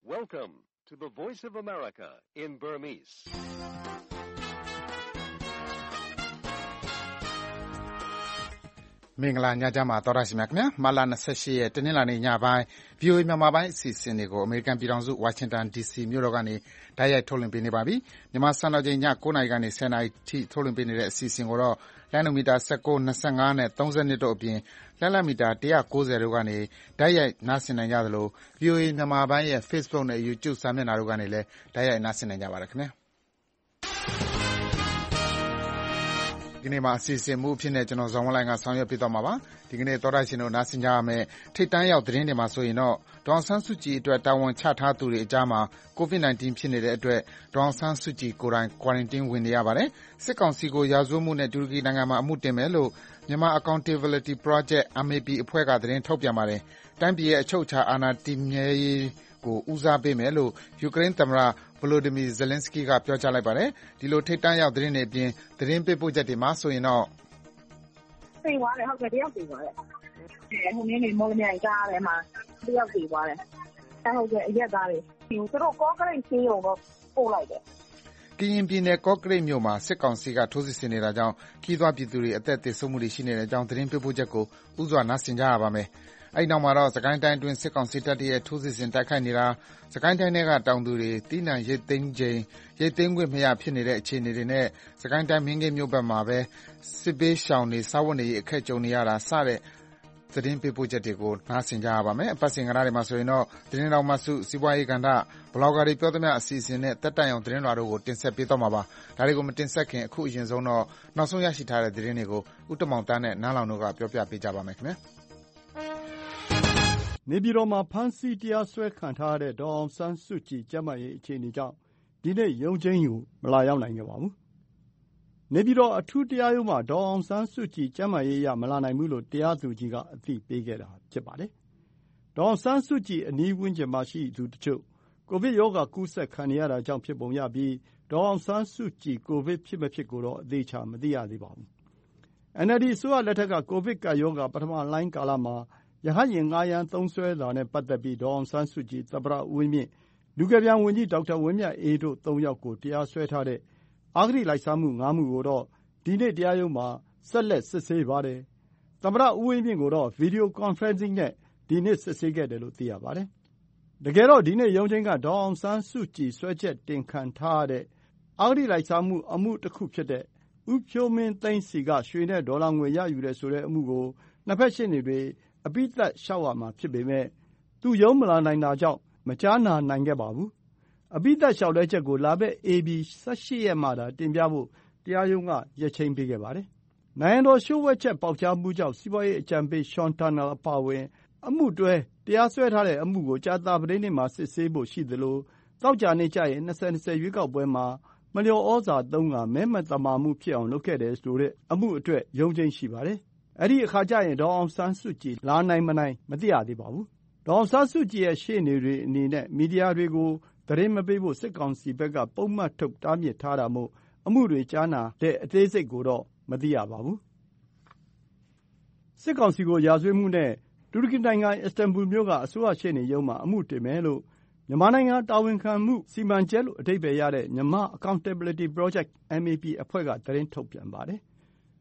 Welcome to the Voice of America in Burmese. ။မင်္ဂလာညချမ်းပါသောရရှိမြခင်ဗျာမလ28ရက်တနင်္လာနေ့ညပိုင်း VOA မြန်မာပိုင်းအစီအစဉ်တွေကိုအမေရိကန်ပြည်ထောင်စုဝါရှင်တန် DC မြို့တော်ကနေတိုက်ရိုက်ထုတ်လွှင့်ပေးနေပါပြီ။မြန်မာစံတော်ချိန်ည9:00နာရီကနေ10:00နာရီထိထုတ်လွှင့်ပေးနေတဲ့အစီအစဉ်ကိုတော့လိုင်းနိုမီတာ19, 25နဲ့32တို့အပြင်လက်လက်မီတာ190တို့ကနေတိုက်ရိုက်နားဆင်နိုင်ကြသလို VOA မြန်မာပိုင်းရဲ့ Facebook နဲ့ YouTube စာမျက်နှာတို့ကနေလည်းတိုက်ရိုက်နားဆင်နိုင်ကြပါတယ်ခင်ဗျာ။ဒီနေ့မှာအစီအစဉ်မှုအဖြစ်နဲ့ကျွန်တော်ဇော်ဝင်းလိုင်းကဆောင်ရွက်ပေးသွားမှာပါဒီကနေ့သောရရှင်တို့နားဆင်ကြရမယ်ထိတ်တန်းရောက်သတင်းတွေမှာဆိုရင်တော့ဒေါအောင်ဆန်းစုကြည်အတွက်တာဝန်ချထားသူတွေအကြားမှာ COVID-19 ဖြစ်နေတဲ့အတွက်ဒေါအောင်ဆန်းစုကြည်ကိုယ်တိုင် quarantine ဝင်နေရပါတယ်စစ်ကောင်စီကိုရာဇဝတ်မှုနဲ့တူရကီနိုင်ငံမှာအမှုတင်မယ်လို့မြန်မာ Accountability Project MAP အဖွဲ့ကသတင်းထုတ်ပြန်ပါတယ်တိုင်းပြည်ရဲ့အချုပ်အခြာအာဏာတည်မြဲရေးကိုဦးစားပေးမယ်လို့ယူကရိန်းသမ္မတVolodymyr Zelensky ကပြောကြားလိုက်ပါတယ်ဒီလိုထိတ်တန်းရောက်သတင်းတွေအပြင်သတင်းပေးပို့ချက်တွေမှာဆိုရင်တော့သိသွားတယ်ဟုတ်ကဲ့တယောက်သိသွားတယ်ဟိုနည်းနေမော်လမြိုင်ကားထဲမှာတယောက်သိသွားတယ်ဟုတ်ကဲ့အရက်သားတွေသူတို့ကော့ကရိတ်ဆေးရုံတော့ပို့လိုက်တယ်ကရင်ပြည်နယ်ကော့ကရိတ်မြို့မှာစစ်ကောင်စီကထိုးစစ်ဆင်နေတာကြောင့်ခီးသွွားပြည်သူတွေအသက်သေဆုံးမှုတွေရှိနေတဲ့အကြောင်းသတင်းပေးပို့ချက်ကိုဥစွာနားဆင်ကြရပါမယ်အဲ့နောက်မှာတော့စကိုင်းတိုင်းအတွင်းစစ်ကောင်စီတပ်ရဲ့ထိုးစစ်ဆင်တိုက်ခိုက်နေတာစကိုင်းတိုင်းထဲကတောင်သူတွေတီးနှံရိတ်သိမ်းချိန်ရိတ်သိမ်းခွင့်မရဖြစ်နေတဲ့အခြေအနေတွေနဲ့စကိုင်းတိုင်းမင်းကင်းမြို့ဘက်မှာပဲစစ်ပေးရှောင်နေစားဝတ်နေရေးအခက်ကြုံနေရတာစတဲ့သတင်းပေးပို့ချက်တွေကိုနားဆင်ကြရပါမယ်အပတ်စဉ်ကဏ္ဍတွေမှာဆိုရင်တော့သတင်းတော်မှစုစီးပွားရေးကဏ္ဍဘလော့ဂါတွေပြောသမျှအစီအစဉ်နဲ့တက်တိုင်အောင်သတင်းတော်တို့ကိုတင်ဆက်ပေးသွားမှာပါဒါတွေကိုမတင်ဆက်ခင်အခုအရင်ဆုံးတော့နောက်ဆုံးရရှိထားတဲ့သတင်းတွေကိုဥတ္တမောင်တန်းနဲ့နားလောင်တို့ကပြောပြပေးကြပါမယ်ခင်ဗျာနေပြည်တော်မှာဖမ်းဆီးတရားစွဲခံထားရတဲ့ဒေါ်အောင်ဆန်းစုကြည်ကျန်းမာရေးအခြေအနေကြောင့်ဒီနေ့ရုံးချိန်းကိုမလာရောက်နိုင်ခဲ့ပါဘူး။နေပြည်တော်အထူးတရားရုံးမှာဒေါ်အောင်ဆန်းစုကြည်ကျန်းမာရေးအရမလာနိုင်ဘူးလို့တရားသူကြီးကအသိပေးခဲ့တာဖြစ်ပါတယ်။ဒေါ်အောင်ဆန်းစုကြည်အနီးဝန်းကျင်မှာရှိသူတချို့ကိုဗစ်ရောဂါကူးစက်ခံနေရတာကြောင့်ဖြစ်ပုံရပြီးဒေါ်အောင်ဆန်းစုကြည်ကိုဗစ်ဖြစ်မဖြစ်ကိုတော့အသေးချာမသိရသေးပါဘူး။ NLD အစိုးရလက်ထက်ကကိုဗစ်ကပ်ရောဂါပထမလှိုင်းကာလမှာရဟတ်ယာဉ်ငှားရမ်းသုံးစွဲတာနဲ့ပတ်သက်ပြီးဒေါ်အောင်ဆန်းစုကြည်သမ္မတဦးဝင်းမြင့်လူကယ်ပြန်ဝန်ကြီးဒေါက်တာဝင်းမြတ်အေးတို့၃ယောက်ကိုတရားစွဲထားတဲ့အဂတိလိုက်စားမှု၅မှုကိုတော့ဒီနေ့တရားရုံးမှာဆက်လက်စစ်ဆေးပါတယ်။သမ္မတဦးဝင်းမြင့်ကိုတော့ဗီဒီယိုကွန်ဖရင့်ဇင်းနဲ့ဒီနေ့စစ်ဆေးခဲ့တယ်လို့သိရပါတယ်။တကယ်တော့ဒီနေ့ရုံးချိန်းကဒေါ်အောင်ဆန်းစုကြည်စွဲချက်တင်ခံထားရတဲ့အဂတိလိုက်စားမှုအမှုတစ်ခုဖြစ်တဲ့ဦးဖြိုးမင်းသိန်းစီကရွှေနဲ့ဒေါ်လာငွေရယူတယ်ဆိုတဲ့အမှုကိုနှစ်ဖက်ရှေ့နေတွေအပြီးသတ်လျှောက်ရမှာဖြစ်ပေမဲ့သူရုံးမလာနိုင်တာကြောင့်မကြားနာနိုင်ခဲ့ပါဘူး။အပြီးသတ်လျှောက်လဲချက်ကိုလာမယ့် AB 18 ရက်မှသာတင်ပြဖို့တရားရုံးကရက်ချိန်းပေးခဲ့ပါတယ်။နိုင်ငံတော်လျှို့ဝှက်ချက်ပေါက်ကြားမှုကြောင့်စီးပွားရေးအကြံပေး Sean Turnell အပါအဝင်အမှုတွဲတရားစွဲထားတဲ့အမှုကိုကြာသပတေးနေ့မှာစစ်ဆေးဖို့ရှိသလိုသောကြာနေ့ကျရင်2020ရွေးကောက်ပွဲမှာမလျော်ဩဇာသုံးကမဲမသမာမှုဖြစ်အောင်လုပ်ခဲ့တယ်ဆိုတဲ့အမှုအတွက်ရုံးချိန်းရှိပါတယ်။အဲ့ဒီအခါကျရင်ဒေါ်အောင်ဆန်းစုကြည်လာနိုင်မနိုင်မသိရသေးပါဘူး။ဒေါ်အောင်ဆန်းစုကြည်ရဲ့ရှေ့နေတွေအနေနဲ့မီဒီယာတွေကိုသတင်းမပေးဖို့စစ်ကောင်စီဘက်ကပုံမှန်ထုတ်တားမြစ်ထားတာမို့အမှုတွေကြားနာတဲ့အသေးစိတ်ကိုတော့မသိရပါဘူး။စစ်ကောင်စီကိုရာဇဝတ်မှုနဲ့တူရကီနိုင်ငံအစ္စတန်ဘူလ်မြို့ကအစိုးရရှေ့နေရုံးမှာအမှုတင်မယ်လို့မြန်မာနိုင်ငံတာဝန်ခံမှုစီမံချက်လို့အဓိပ္ပါယ်ရတဲ့မြန်မာ Accountability Project MAP အဖွဲ့ကသတင်းထုတ်ပြန်ပါတယ်။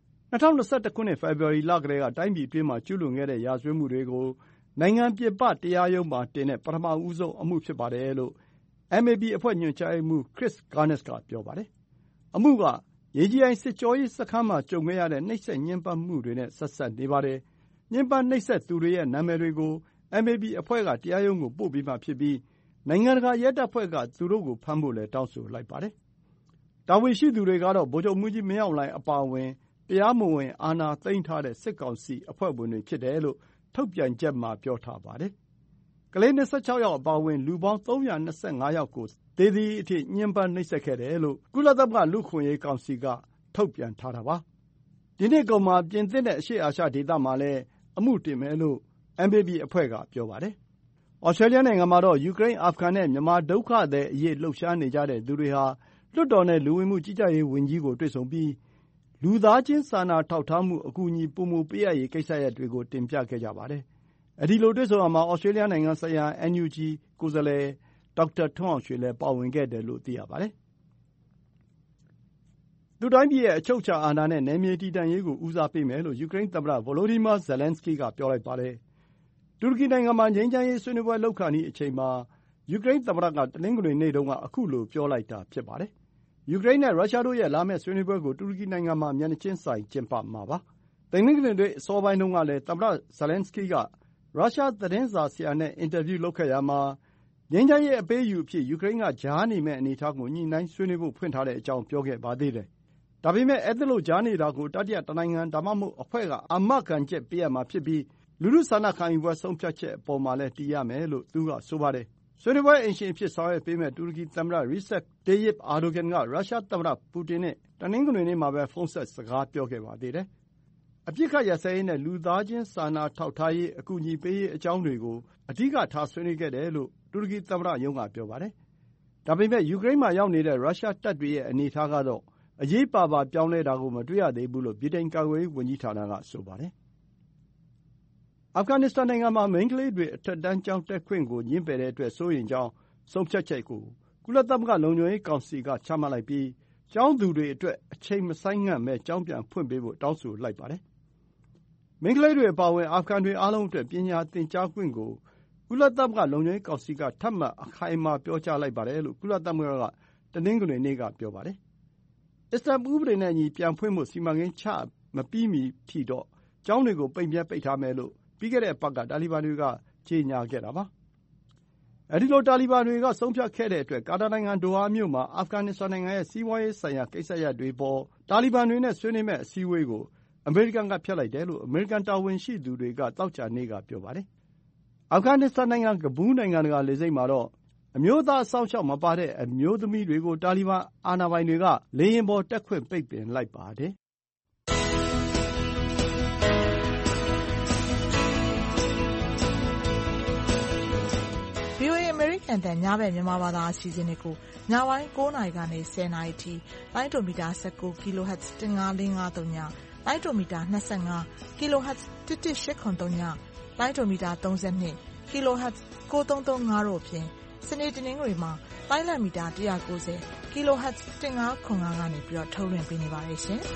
2021ခုနှစ်ဖေဖော်ဝါရီလကတည်းကတိုင်းပြည်အတွင်းမှာကျူးလွန်ခဲ့တဲ့ရာဇဝတ်မှုတွေကိုနိုင်ငံပြင်ပတရားရုံးမှာတင်တဲ့ပထမဦးဆုံးအမှုဖြစ်ပါတယ်လို့ MAP အဖွဲ့ညွှန်ကြားရေးမှူး Chris Gunness ကပြောပါတယ်။အမှုကရေကြီးအိုင်စစ်ကြောရေးစခန်းမှာကြုံခဲ့ရတဲ့နှိပ်စက်ညှဉ်းပန်းမှုတွေနဲ့ဆက်စပ်နေပါတယ်။ညှဉ်းပန်းနှိပ်စက်သူတွေရဲ့နာမည်တွေကို MAP အဖွဲ့ကတရားရုံးကိုပို့ပေးမှဖြစ်ပြီးနိုင်ငံတကာရဲတပ်ဖွဲ့ကသူတို့ကိုဖမ်းဖို့လည်းတောင်းဆိုလိုက်ပါတယ်။တာဝန်ရှိသူတွေကတော့ဗိုလ်ချုပ်မှူးကြီးမင်းအောင်လှိုင်အပါအဝင်တရားမဝင်အာဏာသိမ်းထားတဲ့စစ်ကောင်စီအဖွဲ့ဝင်တွေဖြစ်တယ်လို့ထုတ်ပြန်ချက်မှာပြောထားပါတယ်။ကလေး26ယောက်အပါအဝင်လူပေါင်း325ယောက်ကိုသေသည်အထိညှဉ်းပန်းနှိပ်စက်ခဲ့တယ်လို့ကုလသမဂ္ဂလူ့အခွင့်အရေးကောင်စီကထုတ်ပြန်ထားတာပါ။ဒီနှစ်ကုန်မှာပြင်သစ်နဲ့အရှေ့အာရှဒေသမှာလည်းအမှုတင်မယ်လို့ MAP အဖွဲ့ကပြောပါတယ်။ဩစတြေးလျနိုင်ငံမှာတော့ယူကရိန်း၊အာဖဂန်နဲ့မြန်မာဒုက္ခသည်အရေးလှုပ်ရှားနေကြတဲ့သူတွေဟာလွှတ်တော်နဲ့လူဝင်မှုကြီးကြပ်ရေးဝန်ကြီးကိုတွေ့ဆုံပြီးလူသားချင်းစာနာထောက်ထားမှုအကူအညီပိုမိုပေးအပ်ရေးကိစ္စရပ်တွေကိုတင်ပြခဲ့ကြပါတယ်။အဲဒီလိုတွေ့ဆုံရာမှာဩစတြေးလျနိုင်ငံဆိုင်ရာ NUG ကိုယ်စားလှယ်ဒေါက်တာထွန်းအောင်ရွှေလည်းပါဝင်ခဲ့တယ်လို့သိရပါတယ်။သူတိုင်းပြည်ရဲ့အချုပ်အခြာအာဏာနဲ့နယ်မြေတည်တံ့ရေးကိုဦးစားပေးမယ်လို့ယူကရိန်းသမ္မတ Volodymyr Zelenskyy ကပြောလိုက်ပါတယ်။တူရကီနိုင်ငံမှာငြိမ်းချမ်းရေးဆွေးနွေးပွဲလုပ်ခါနီးအချိန်မှာယူကရိန်းသမ္မတကတနင်္ဂနွေနေ့တုန်းကအခုလိုပြောလိုက်တာဖြစ်ပါတယ်။ယူကရိန်းနဲ့ရုရှားတို့ရဲ့လာမယ့်ဆွေးနွေးပွဲကိုတူရကီနိုင်ငံမှာမျက်နှာချင်းဆိုင်ကျင်းပမှာပါ။တနင်္ဂနွေနေ့အစောပိုင်းတုန်းကလည်းသမ္မတ Zelenskyy ကရုရှားသတင်းစာဆရာနဲ့အင်တာဗျူးလုပ်ခဲ့ရာမှာငြိမ်းချမ်းရေးအပေးအယူအဖြစ်ယူကရိန်းကကြားနေမယ့်အနေအထားကိုညှိနှိုင်းဆွေးနွေးဖို့ဖွင့်ထားတဲ့အကြောင်းပြောခဲ့ပါသေးတယ်။ဒါပေမဲ့အဲဒီလိုကြားနေတာကိုတတိယတနိုင်ငံဒါမှမဟုတ်အဖွဲ့ကအာမခံချက်ပေးရမှာဖြစ်ပြီးလူထုဆန္ဒခံယူပွဲဆုံးဖြတ်ချက်အပေါ်မှာလည်းတည်ရမယ်လို့သူကဆိုပါတယ်။ဆွေးနွေးပွဲအိမ်ရှင်အဖြစ်ဆောင်ရွက်ပေးမယ့်တူရကီသမ္မတ Recep Tayyip Erdogan ကရုရှားသမ္မတပူတင်နဲ့တနင်္ဂနွေနေ့မှာပဲဖုန်းဆက်စကားပြောခဲ့ပါသေးတယ်။အပစ်အခတ်ရပ်စဲရေးနဲ့လူသားချင်းစာနာထောက်ထားရေးအကူအညီပေးရေးအကြောင်းတွေကိုအဓိကထားဆွေးနွေးခဲ့တယ်လို့တူရကီသမ္မတရုံးကပြောပါတယ်။ဒါပေမဲ့ယူကရိန်းမှာရောက်နေတဲ့ရုရှားတပ်တွေရဲ့အနေအထားကတော့အရေးပါပါပြောင်းလဲတာကိုမတွေ့ရသေးဘူးလို့ဗြိတိန်ကာကွယ်ရေးဝန်ကြီးဌာနကဆိုပါတယ်။အာဖဂန်နစ္စတန်နိုင်ငံမှာမိန်းကလေးတွေအထက်တန်းကျောင်းတက်ခွင့်ကိုငြင်းပယ်တဲ့အတွက်စိုးရိမ်ကြောင်းဆုံးဖြတ်ချက်ကိုကုလသမဂ္ဂလုံခြုံရေးကောင်စီကချမှတ်လိုက်ပြီးကျောင်းသူတွေအတွက်အချိန်မဆိုင်းငံ့ပဲကျောင်းပြန်ဖွင့်ပေးဖို့တောင်းဆိုလိုက်ပါတယ်။မိန်းကလေးတွေအပါအဝင်အာဖဂန်တွေအားလုံးအတွက်ပညာသင်ကြားခွင့်ကိုကုလသမဂ္ဂလုံခြုံရေးကောင်စီကထပ်မံအခိုင်အမာပြောကြားလိုက်ပါတယ်လို့ကုလသမဂ္ဂကတနင်္ဂနွေနေ့ကပြောပါတယ်။အစ္စလာမ်ဥပဒေနဲ့အညီပြန်ဖွင့်ဖို့စီမံကိန်းချမပြီးမီထိတော့ကျောင်းတွေကိုပိတ်ထားမယ်လို့ပြီးခဲ့တဲ့အပတ်ကတာလီဘန်တွေကကြေညာခဲ့တာပါ။အဲဒီလိုတာလီဘန်တွေကဆုံးဖြတ်ခဲ့တဲ့အတွက်ကာတာနိုင်ငံဒိုဟာမြို့မှာအာဖဂန်နစ္စတန်နိုင်ငံရဲ့စီးပွားရေးဆိုင်ရာကိစ္စရပ်တွေပေါ်တာလီဘန်တွေနဲ့ဆွေးနွေးမယ့်အစည်းအဝေးကိုအမေရိကန်ကဖျက်လိုက်တယ်လို့အမေရိကန်တာဝန်ရှိသူတွေကသောကြာနေ့ကပြောပါတယ်။အာဖဂန်နစ္စတန်နိုင်ငံကဘူးနိုင်ငံတကာလေဆိပ်မှာတော့အမျိုးသားအစောင့်အရှောက်မပါတဲ့အမျိုးသမီးတွေကိုတာလီဘန်အာဏာပိုင်တွေကလေယာဉ်ပေါ်တက်ခွင့်ပိတ်ပင်လိုက်ပါတယ်။ VOA အမေရိကန်တန်ညဘက်မြန်မာဘာသာအစီအစဉ်တွေကိုညပိုင်း9:00 နာရီကနေ10:00 နာရီထိလိုင်းဒိုမီတာ19 kHz 15553ညလိုင်းဒိုမီတာ25 kHz 11803ညလိုင်းဒိုမီတာ32 kHz 9335တို့ဖြင့်စနေတနင်္ဂနွေမှာလိုင်းလံမီတာ190 kHz 1505ကနေပြီးတော့ထုတ်လွှင့်ပေးနေပါတယ်ရှင်။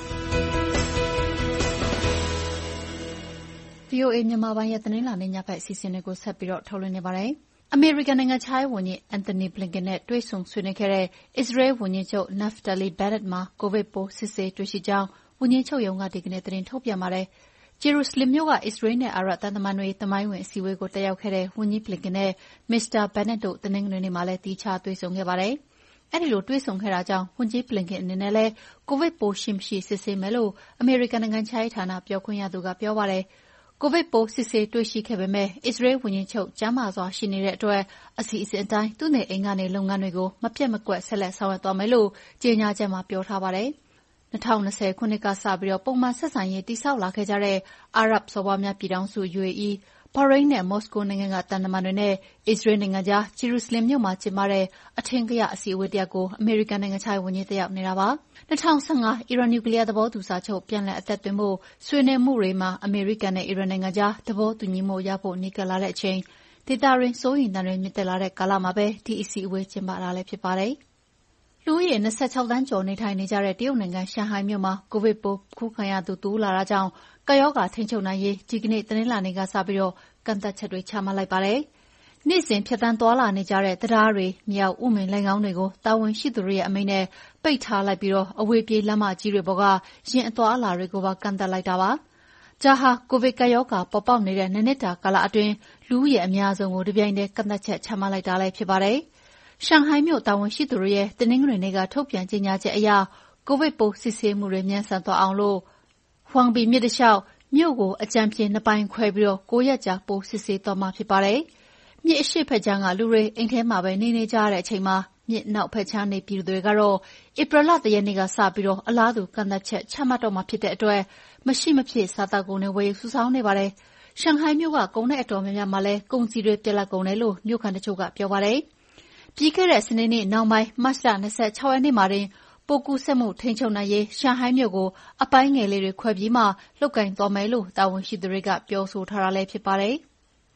VOA မြန်မာပိုင်းရဲ့သတင်းလာနေညဘက်အစီအစဉ်တွေကိုဆက်ပြီးတော့ထုတ်လွှင့်နေပါတယ်။အမေရိကန်နိုင်ငံခြားရေးဝန်ကြီး Antony Blinken နဲ့တွေ့ဆုံဆွေးနွေးခဲ့တဲ့အစ္စရေးဝန်ကြီးချုပ် Naftali Bennett မှာကိုဗစ်ပိုးစစ်ဆေးတွေ့ရှိကြောင်းဝန်ကြီးချုပ်ရုံးကဒီကနေ့သတင်းထုတ်ပြန်ပါတယ်။ဂျေရုဆလင်မြို့ကအစ္စရေးနဲ့အာရပ်သံတမန်တွေသမိုင်းဝင်အစည်းအဝေးကိုတက်ရောက်ခဲ့တဲ့ဝန်ကြီး Blinken နဲ့မစ္စတာ Bennett တို့တနင်္ဂနွေနေ့မှာလည်းသီးခြားတွေ့ဆုံခဲ့ပါတယ်။အဲဒီလိုတွေ့ဆုံခဲ့တာကြောင့်ဝန်ကြီး Blinken အနေနဲ့လည်းကိုဗစ်ပိုးရှိမရှိစစ်ဆေးမယ်လို့အမေရိကန်နိုင်ငံခြားရေးဌာနပြောခွင့်ရသူကပြောပါတယ်။ကိုဗစ်ပိုးစစ်ဆေးတွေ့ရှိခဲ့ပေမဲ့အစ္စရေးဝန်ကြီးချုပ်ကျန်းမာစွာရှိနေတဲ့အတွက်အစီအစဉ်အတိုင်းသူ့နေအိမ်ကနေလုပ်ငန်းတွေကိုမပြတ်မကွက်ဆက်လက်ဆောင်ရွက်သွားမယ်လို့ကြေညာချက်မှာပြောထားပါတယ်။2020ခုနှစ်ကစပြီးပုံမှန်ဆက်ဆံရေးတည်ဆောက်လာခဲ့ကြတဲ့အာရပ်စော်ဘွားများပြည်ထောင်စု UAE ဘာရိန်းနဲ့မော်စကိုနိုင်ငံကတန်တမန်တွေနဲ့အစ္စရေးနိုင်ငံကြားဂျေရုဆလင်မြို့မှာကျင်းပတဲ့အထင်ကရအစည်းအဝေးတစ်ရပ်ကိုအမေရိကန်နိုင်ငံခြားရေးဝန်ကြီးတက်ရောက်နေတာပါ။2015အီရန်နျူကလ িয়ার သဘောတူစာချုပ်ပြန်လည်အသက်သွင်းဖို့ဆွေးနွေးမှုတွေမှာအမေရိကန်နဲ့အီရန်နိုင်ငံကြားသဘောတူညီမှုရဖို့နီးကပ်လာတဲ့အချိန်ဒေသတွင်းစိုးရိမ်သံတွေမြင့်တက်လာတဲ့ကာလမှာပဲဒီအစည်းအဝေးကျင်းပတာလည်းဖြစ်ပါတယ်။လူဦးရေ26သန်းကျော်နေထိုင်နေကြတဲ့တရုတ်နိုင်ငံရှန်ဟိုင်းမြို့မှာကိုဗစ်ပိုးကူးခံရသူတိုးလာတာကြောင့်ကပ်ရောဂါထိန်းချုပ်နိုင်ရေးဒီကနေ့တနင်္လာနေ့ကစပြီးကန့်သတ်ချက်တွေချမှတ်လိုက်ပါတယ်။နေ့စဉ်ဖြတ်သန်းသွားလာနေကြတဲ့တရားတွေမြေအောက်ဥမင်လိုဏ်ခေါင်းတွေကိုတာဝန်ရှိသူတွေရဲ့အမိန့်နဲ့ပိတ်ထားလိုက်ပြီးအဝေးပြေးလမ်းမကြီးတွေပေါ်ကယာဉ်အသွားအလာတွေကိုပါကန့်သတ်လိုက်တာပါ။ဒါဟာကိုဗစ်ကပ်ရောဂါပေါ်ပေါက်နေတဲ့2နှစ်တာကာလအတွင်းလူဦးရေအများဆုံးကိုတပြိုင်တည်းကန့်သတ်ချက်ချမှတ်လိုက်တာလည်းဖြစ်ပါတယ်။ရှန်ဟိုင်းမြို့တာဝန်ရှိသူတွေရဲ့တနင်္ဂနွေနေ့ကထုတ်ပြန်ကြေညာချက်အရကိုဗစ်ပိုးစစ်ဆေးမှုတွေမြန်ဆန်သွားအောင်လို့ဟွမ်ဘီမြစ်တလျှောက်မြို့ကိုအကြမ်းဖျင်း2ပိုင်းခွဲပြီး9ရက်ကြာပိုးစစ်ဆေးသွားမှာဖြစ်ပါတယ်။မြစ်အရှေ့ဘက်ခြမ်းကလူတွေအိမ်ထဲမှာပဲနေကြရတဲ့အချိန်မှာမြစ်နောက်ဘက်ခြမ်းနေပြည်သူတွေကတော့ဧပြီလ1ရက်နေ့ကစပြီးအလားတူကန့်သတ်ချက်ချမှတ်တော့မှာဖြစ်တဲ့အတွက်မရှိမဖြစ်စားသောက်ကုန်တွေဝယ်ယူစုဆောင်းနေပါတယ်။ရှန်ဟိုင်းမြို့ကကုန်တဲ့အတော်များများမှာလည်းကုန်စည်တွေပြတ်လပ်ကုန်တယ်လို့မြို့ခံတချို့ကပြောပါတယ်။ပြီးခဲ့တဲ့စနေနေ့နောက်ပိုင်းမတ်လ26ရက်နေ့မှာတင်ပိုးကူးစက်မှုထိန်းချုပ်နိုင်ရေးရှန်ဟိုင်းမြို့ကိုအပိုင်းငယ်လေးတွေခွဲပြီးမှလုပ်ကိုင်သွားမယ်လို့တာဝန်ရှိသူတွေကပြောဆိုထားတာလည်းဖြစ်ပါတယ်။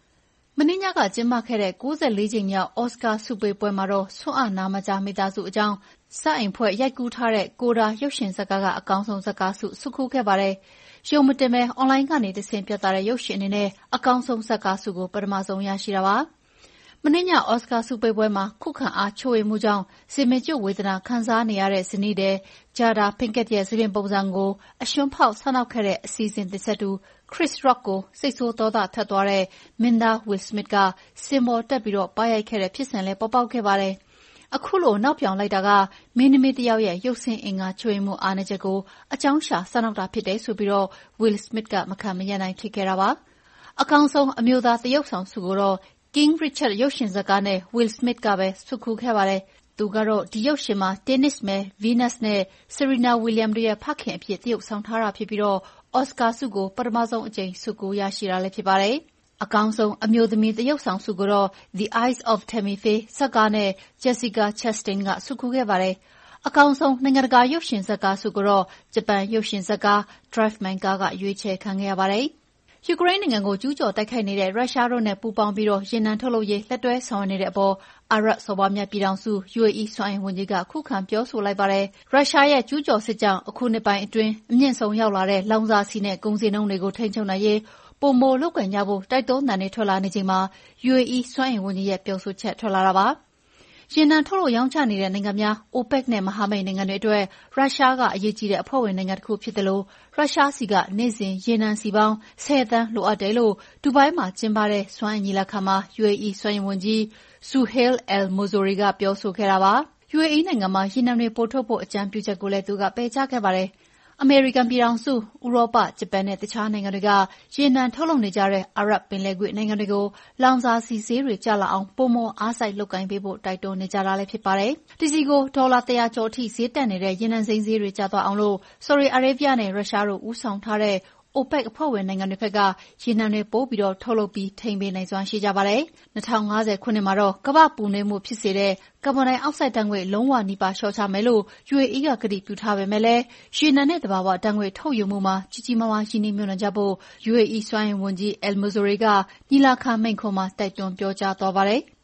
မနေ့ညကကျင်းပခဲ့တဲ့94ကြိမ်မြောက်အော်စကာဆုပေးပွဲမှာတော့ဆွမ်းအားနာမကျမိသားစုအကြောင်းစအိမ်ဖွဲ့ရိုက်ကူးထားတဲ့ကိုဒါရုပ်ရှင်ဇာတ်ကားကအကောင်းဆုံးဇာတ်ကားဆုဆွတ်ခူးခဲ့ပါတယ်။ရုံမတင်ပဲအွန်လိုင်းကနေတဆင့်ပြသတဲ့ရုပ်ရှင်အနေနဲ့အကောင်းဆုံးဇာတ်ကားဆုကိုပထမဆုံးရရှိတာပါ။မနေ့ညအော်စကာဆုပေးပွဲမှာခုခံအားချို့ယွင်းမှုကြောင့်စင်မကျွတ်ဝေဒနာခံစားနေရတဲ့ဇနီးတဲ့ဂျာဒါပင်ကက်ရဲ့သပင်ပုံစံကိုအရွှန်းဖောက်ဆနောက်ခဲ့တဲ့အစီအစဉ်တင်ဆက်သူ Chris Rock ကိုစိတ်ဆိုးဒေါသထွက်သွားတဲ့မင်းသား Will Smith ကစင်ပေါ်တက်ပြီးပါရိုက်ခဲ့တဲ့ဖြစ်စဉ်လည်းပေါ်ပေါက်ခဲ့ပါတယ်။အခုလိုနောက်ပြောင်လိုက်တာကမင်းသမီးတစ်ယောက်ရဲ့ရုပ်ဆင်းအင်္ဂါချို့ယွင်းမှုအားနည်းချက်ကိုအကြောင်းရှာဆနောက်တာဖြစ်တယ်ဆိုပြီး Will Smith ကမခံမရပ်နိုင်ဖြစ်ခဲ့တာပါ။အကောင်းဆုံးအမျိုးသားသရုပ်ဆောင်ဆုကိုတော့King Richard ရုပ်ရှင်ဇာတ်ကားနဲ့ Will Smith ကပဲဆွတ်ခူးခဲ့ပါတယ်။သူကတော့ဒီရုပ်ရှင်မှာတင်းနစ်မယ် Venus နဲ့ Serena Williams တို့ရဲ့ဖခင်အဖြစ်သရုပ်ဆောင်ထားတာဖြစ်ပြီးအော်စကာဆုကိုပထမဆုံးအကြိမ်ဆွတ်ခူးရရှိတာလည်းဖြစ်ပါတယ်။အကောင်းဆုံးအမျိုးသမီးသရုပ်ဆောင်ဆုကိုတော့ The Eyes of Tammy Faye ဇာတ်ကားနဲ့ Jessica Chastain ကဆွတ်ခူးခဲ့ပါတယ်။အကောင်းဆုံးနိုင်ငံတကာရုပ်ရှင်ဇာတ်ကားဆုကိုတော့ဂျပန်ရုပ်ရှင်ဇာတ်ကား Drive My Car ကရွေးချယ်ခံခဲ့ရပါတယ်။ယူကရိန်းနိုင်ငံကိုကျူးကျော်တိုက်ခိုက်နေတဲ့ရုရှားတို့နဲ့ပူးပေါင်းပြီးရေနံထုတ်လုပ်ရေးလက်တွဲဆောင်ရွက်နေတဲ့အပေါ်အာရပ်စော်ဘွားများပြည်ထောင်စု UAE စွမ်းအင်ဝန်ကြီးကခုခံပြောဆိုလိုက်ပါတယ်။ရုရှားရဲ့ကျူးကျော်စစ်ကြောင့်အခုနှစ်ပိုင်းအတွင်းအမြင့်ဆုံးရောက်လာတဲ့လောင်စာဆီနဲ့ကုန်စည်နှုန်းတွေကိုထိန်းချုပ်နိုင်ရေးပိုမိုလုပ်ကိုင်ကြဖို့တိုက်တွန်းသံတွေထွက်လာနေချိန်မှာ UAE စွမ်းအင်ဝန်ကြီးရဲ့ပြောဆိုချက်ထွက်လာတာပါ။ရေနံထုတ်လုပ်ရောင်းချနေတဲ့နိုင်ငံများ OPEC နဲ့မဟာမိတ်နိုင်ငံတွေအတွက်ရုရှားကအရေးကြီးတဲ့အဖွဲ့ဝင်နိုင်ငံတစ်ခုဖြစ်တယ်လို့ရုရှားစီကနေ့စဉ်ရေနံစီပေါင်း10 သန်းလိုအပ်တယ်လို့ဒူဘိုင်းမှာကျင်းပတဲ့စွမ်းအင်ညီလာခံမှာ UAE စွမ်းအင်ဝန်ကြီး Suhail Al-Mozouri ကပြောဆိုခဲ့တာပါ။ UAE နိုင်ငံမှာရေနံတွေပိုထုတ်ဖို့အကြံပြုချက်ကိုလည်းသူကပယ်ချခဲ့ပါတယ်။အမေရိကန်ပြည်ထောင်စု၊ဥရောပ၊ဂျပန်နဲ့တခြားနိုင်ငံတွေကရေနံထုတ်လုပ်နေကြတဲ့အာရပ်ပင်လယ်ကွေ့နိုင်ငံတွေကိုလောင်စာဆီဈေးတွေကျလာအောင်ပိုမိုအားစိုက်လုပ်ကိုင်ပေးဖို့တိုက်တွန်းနေကြတာလည်းဖြစ်ပါတယ်။တစည်ကိုဒေါ်လာ100ကျော်အထိဈေးတက်နေတဲ့ရေနံစိမ်းဈေးတွေကျသွားအောင်ဆော်ဒီအာရေဗျနဲ့ရုရှားတို့ဦးဆောင်ထားတဲ့OPEC အဖွဲ့ဝင်နိုင်ငံတွေဘက်ကရေနံတွေပိုပြီးထုတ်လုပ်ပြီးထိန်းပေးနိုင်စွမ်းရှိကြပါတယ်။2050ခုနှစ်မှာတော့ကမ္ဘာ့ပူနွေးမှုဖြစ်စေတဲ့ကာဗွန်ဒိုင်အောက်ဆိုဒ်ဓာတ်ငွေ့လုံးဝနီးပါးလျှော့ချမယ်လို့ UAE ကကတိပြုထားပေမဲ့လည်းရေနံနဲ့သဘာဝဓာတ်ငွေ့ထုတ်ယူမှုမှာကြီးကြီးမားမားရင်းနှီးမြှုပ်နှံကြဖို့ UAE စွမ်းအင်ဝန်ကြီး Al-Mozouri ကညီလာခံမိန့်ခွန်းမှာတိုက်တွန်းပြောကြားသွားပါတယ်။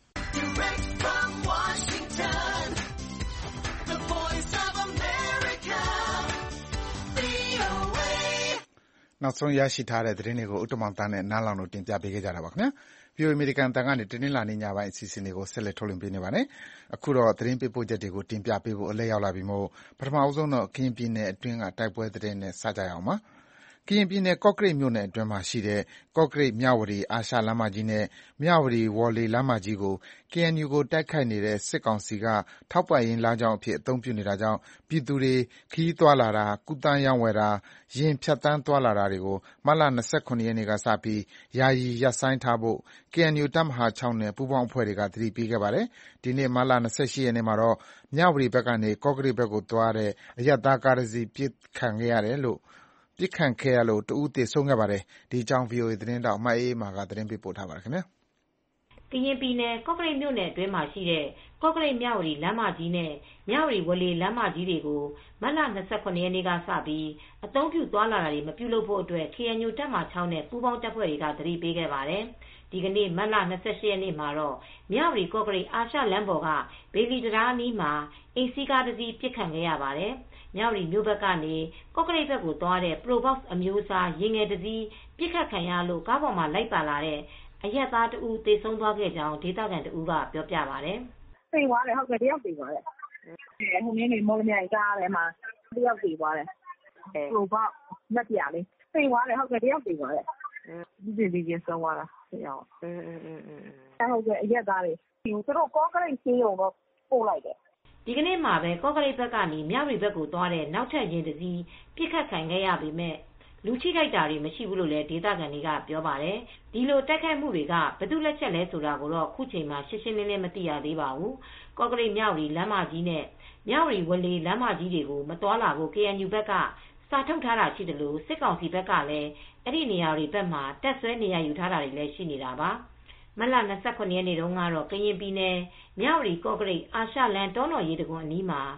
နောက်ဆုံးရရှိထားတဲ့သတင်းတွေကိုဥတ္တမောင်သားနဲ့နားလောင်တို့တင်ပြပေးခဲ့ကြတာပါခင်ဗျာ။ VOA အမေရိကန်အသံကနေတနင်္လာနေ့ညပိုင်းအစီအစဉ်တွေကိုဆက်လက်ထုတ်လွှင့်ပေးနေပါတယ်။အခုတော့သတင်းပေးပို့ချက်တွေကိုတင်ပြပေးဖို့အလှည့်ရောက်လာပြီမို့ပထမဆုံးတော့ကရင်ပြည်နယ်အတွင်းကတိုက်ပွဲသတင်းနဲ့စကြရအောင်ပါ။ကရင်ပြည်နယ်ကော့ကရိတ်မြို့နယ်အတွင်းမှာရှိတဲ့ကော့ကရိတ်-မြဝတီအာရှလမ်းမကြီးနဲ့မြဝတီ-ဝေါ်လေလမ်းမကြီးကို KNU ကိုတိုက်ခိုက်နေတဲ့စစ်ကောင်စီကထောက်ပံ့ရေးလမ်းကြောင်းအဖြစ်အသုံးပြုနေတာကြောင့်ပြည်သူတွေခရီးသွားလာတာ၊ကူးသန်းရောင်းဝယ်တာ၊ယာဉ်ဖြတ်သန်းသွားလာတာတွေကိုမတ်လ၂၇ ရက်နေ့ကစပြီးယာယီရပ်ဆိုင်းထားဖို့ KNU တပ်မဟာ ၆နဲ့ပူးပေါင်းအဖွဲ့တွေကသတိပေးခဲ့ပါတယ်။ဒီနေ့မတ်လ၂၈ ရက်နေ့မှာတော့မြဝတီဘက်ကနေကော့ကရိတ်ဘက်ကိုသွားတဲ့အရပ်သားကားတစ်စီးပစ်ခတ်ခဲ့ရလို့တဦးသေဆုံးခဲ့ပါတယ်။ဒီအကြောင်း VOA သတင်းထောက်မအေးအေးမာကသတင်းပေးပို့ထားပါတယ်။ကရင်ပြည်နယ်ကော့ကရိတ်မြို့နယ်အတွင်းမှာရှိတဲ့ကော့ကရိတ်-မြဝတီလမ်းမကြီးနဲ့မြဝတီ-ဝေါ်လေလမ်းမကြီးတွေကိုမတ်လ၂၇ ရက်နေ့ကစပြီးအသုံးပြုသွားလာတာတွေမပြုလုပ်ဖို့အတွက် KNU တပ်မဟာ 6နဲ့ပူးပေါင်းတပ်ဖွဲ့တွေကသတိပေးခဲ့ပါတယ်။ဒီကနေ့မတ်လ၂၈ ရက်နေ့မှာတော့မြဝတီ-ကော့ကရိတ်အာရှလမ်းပေါ်ကဘေလီတံတားအနီးမှာအိမ်စီးကားတစ်စီးပစ်ခတ်ခဲ့ရပါတယ်။မြဝတီမြို့ဘက်ကနေကော့ကရိတ်ဘက်ကိုသွားတဲ့ Probox အမျိုးအစားယာဉ်ငယ်တစ်စီးပစ်ခတ်ခံရလို့ကားပေါ်မှာလိုက်ပါလာတဲ့အရပ်သားတဦးသေဆုံးသွားခဲ့ကြောင်းဒေသခံတဦးကပြောပြပါတယ်။ "သေသွားတယ်ဟုတ်ကဲ့တယောက်သေသွားတယ်။ဟိုနေ့မော်လမြိုင်ကားထဲမှာတယောက်သေသွားတယ်။ Probox နက်ပြလေးသေသွားတယ်ဟုတ်ကဲ့တယောက်သေသွားတယ်။ဒီချင်းဆုံးသွားတာတယောက်။ဟုတ်ကဲ့အရပ်သားတွေသူတို့ကော့ကရိတ်ဆေးရုံတော့ပို့လိုက်တယ်။ " ဒီကနေ့မှာပဲကော့ကရိတ်ဘက်ကနေမြဝတီဘက်ကိုသွားတဲ့နောက်ထပ်ယာဉ်တစ်စီးပစ်ခတ်ခံခဲ့ရပေမဲ့လူထိခိုက်တာတွေမရှိဘူးလို့လည်းဒေသခံတွေကပြောပါတယ်။ဒီလိုတိုက်ခိုက်မှုတွေကဘယ်သူ့လက်ချက်လဲဆိုတာကိုတော့ခုချိန်မှာရှင်းရှင်းလင်းလင်းမသိရသေးပါဘူး။ကော့ကရိတ်-မြဝတီလမ်းမကြီးနဲ့မြဝတီ-ဝေါ်လေလမ်းမကြီးတွေကိုမသွားလာဖို့ KNU ဘက်ကစာထုတ်ထားတာရှိသလိုစစ်ကောင်စီဘက်ကလည်းအဲ့ဒီနေရာတွေဘက်မှာတပ်ဆွဲနေရာယူထားတာတွေလည်းရှိနေတာပါ။မတ်လ၂၇ ရက်နေ့တုန်းကတော့ကရင်ပြည်နယ်မြဝတီ-ကော့ကရိတ်အာရှလမ်းတောနော်ရေတံခွန်အနီးမှာ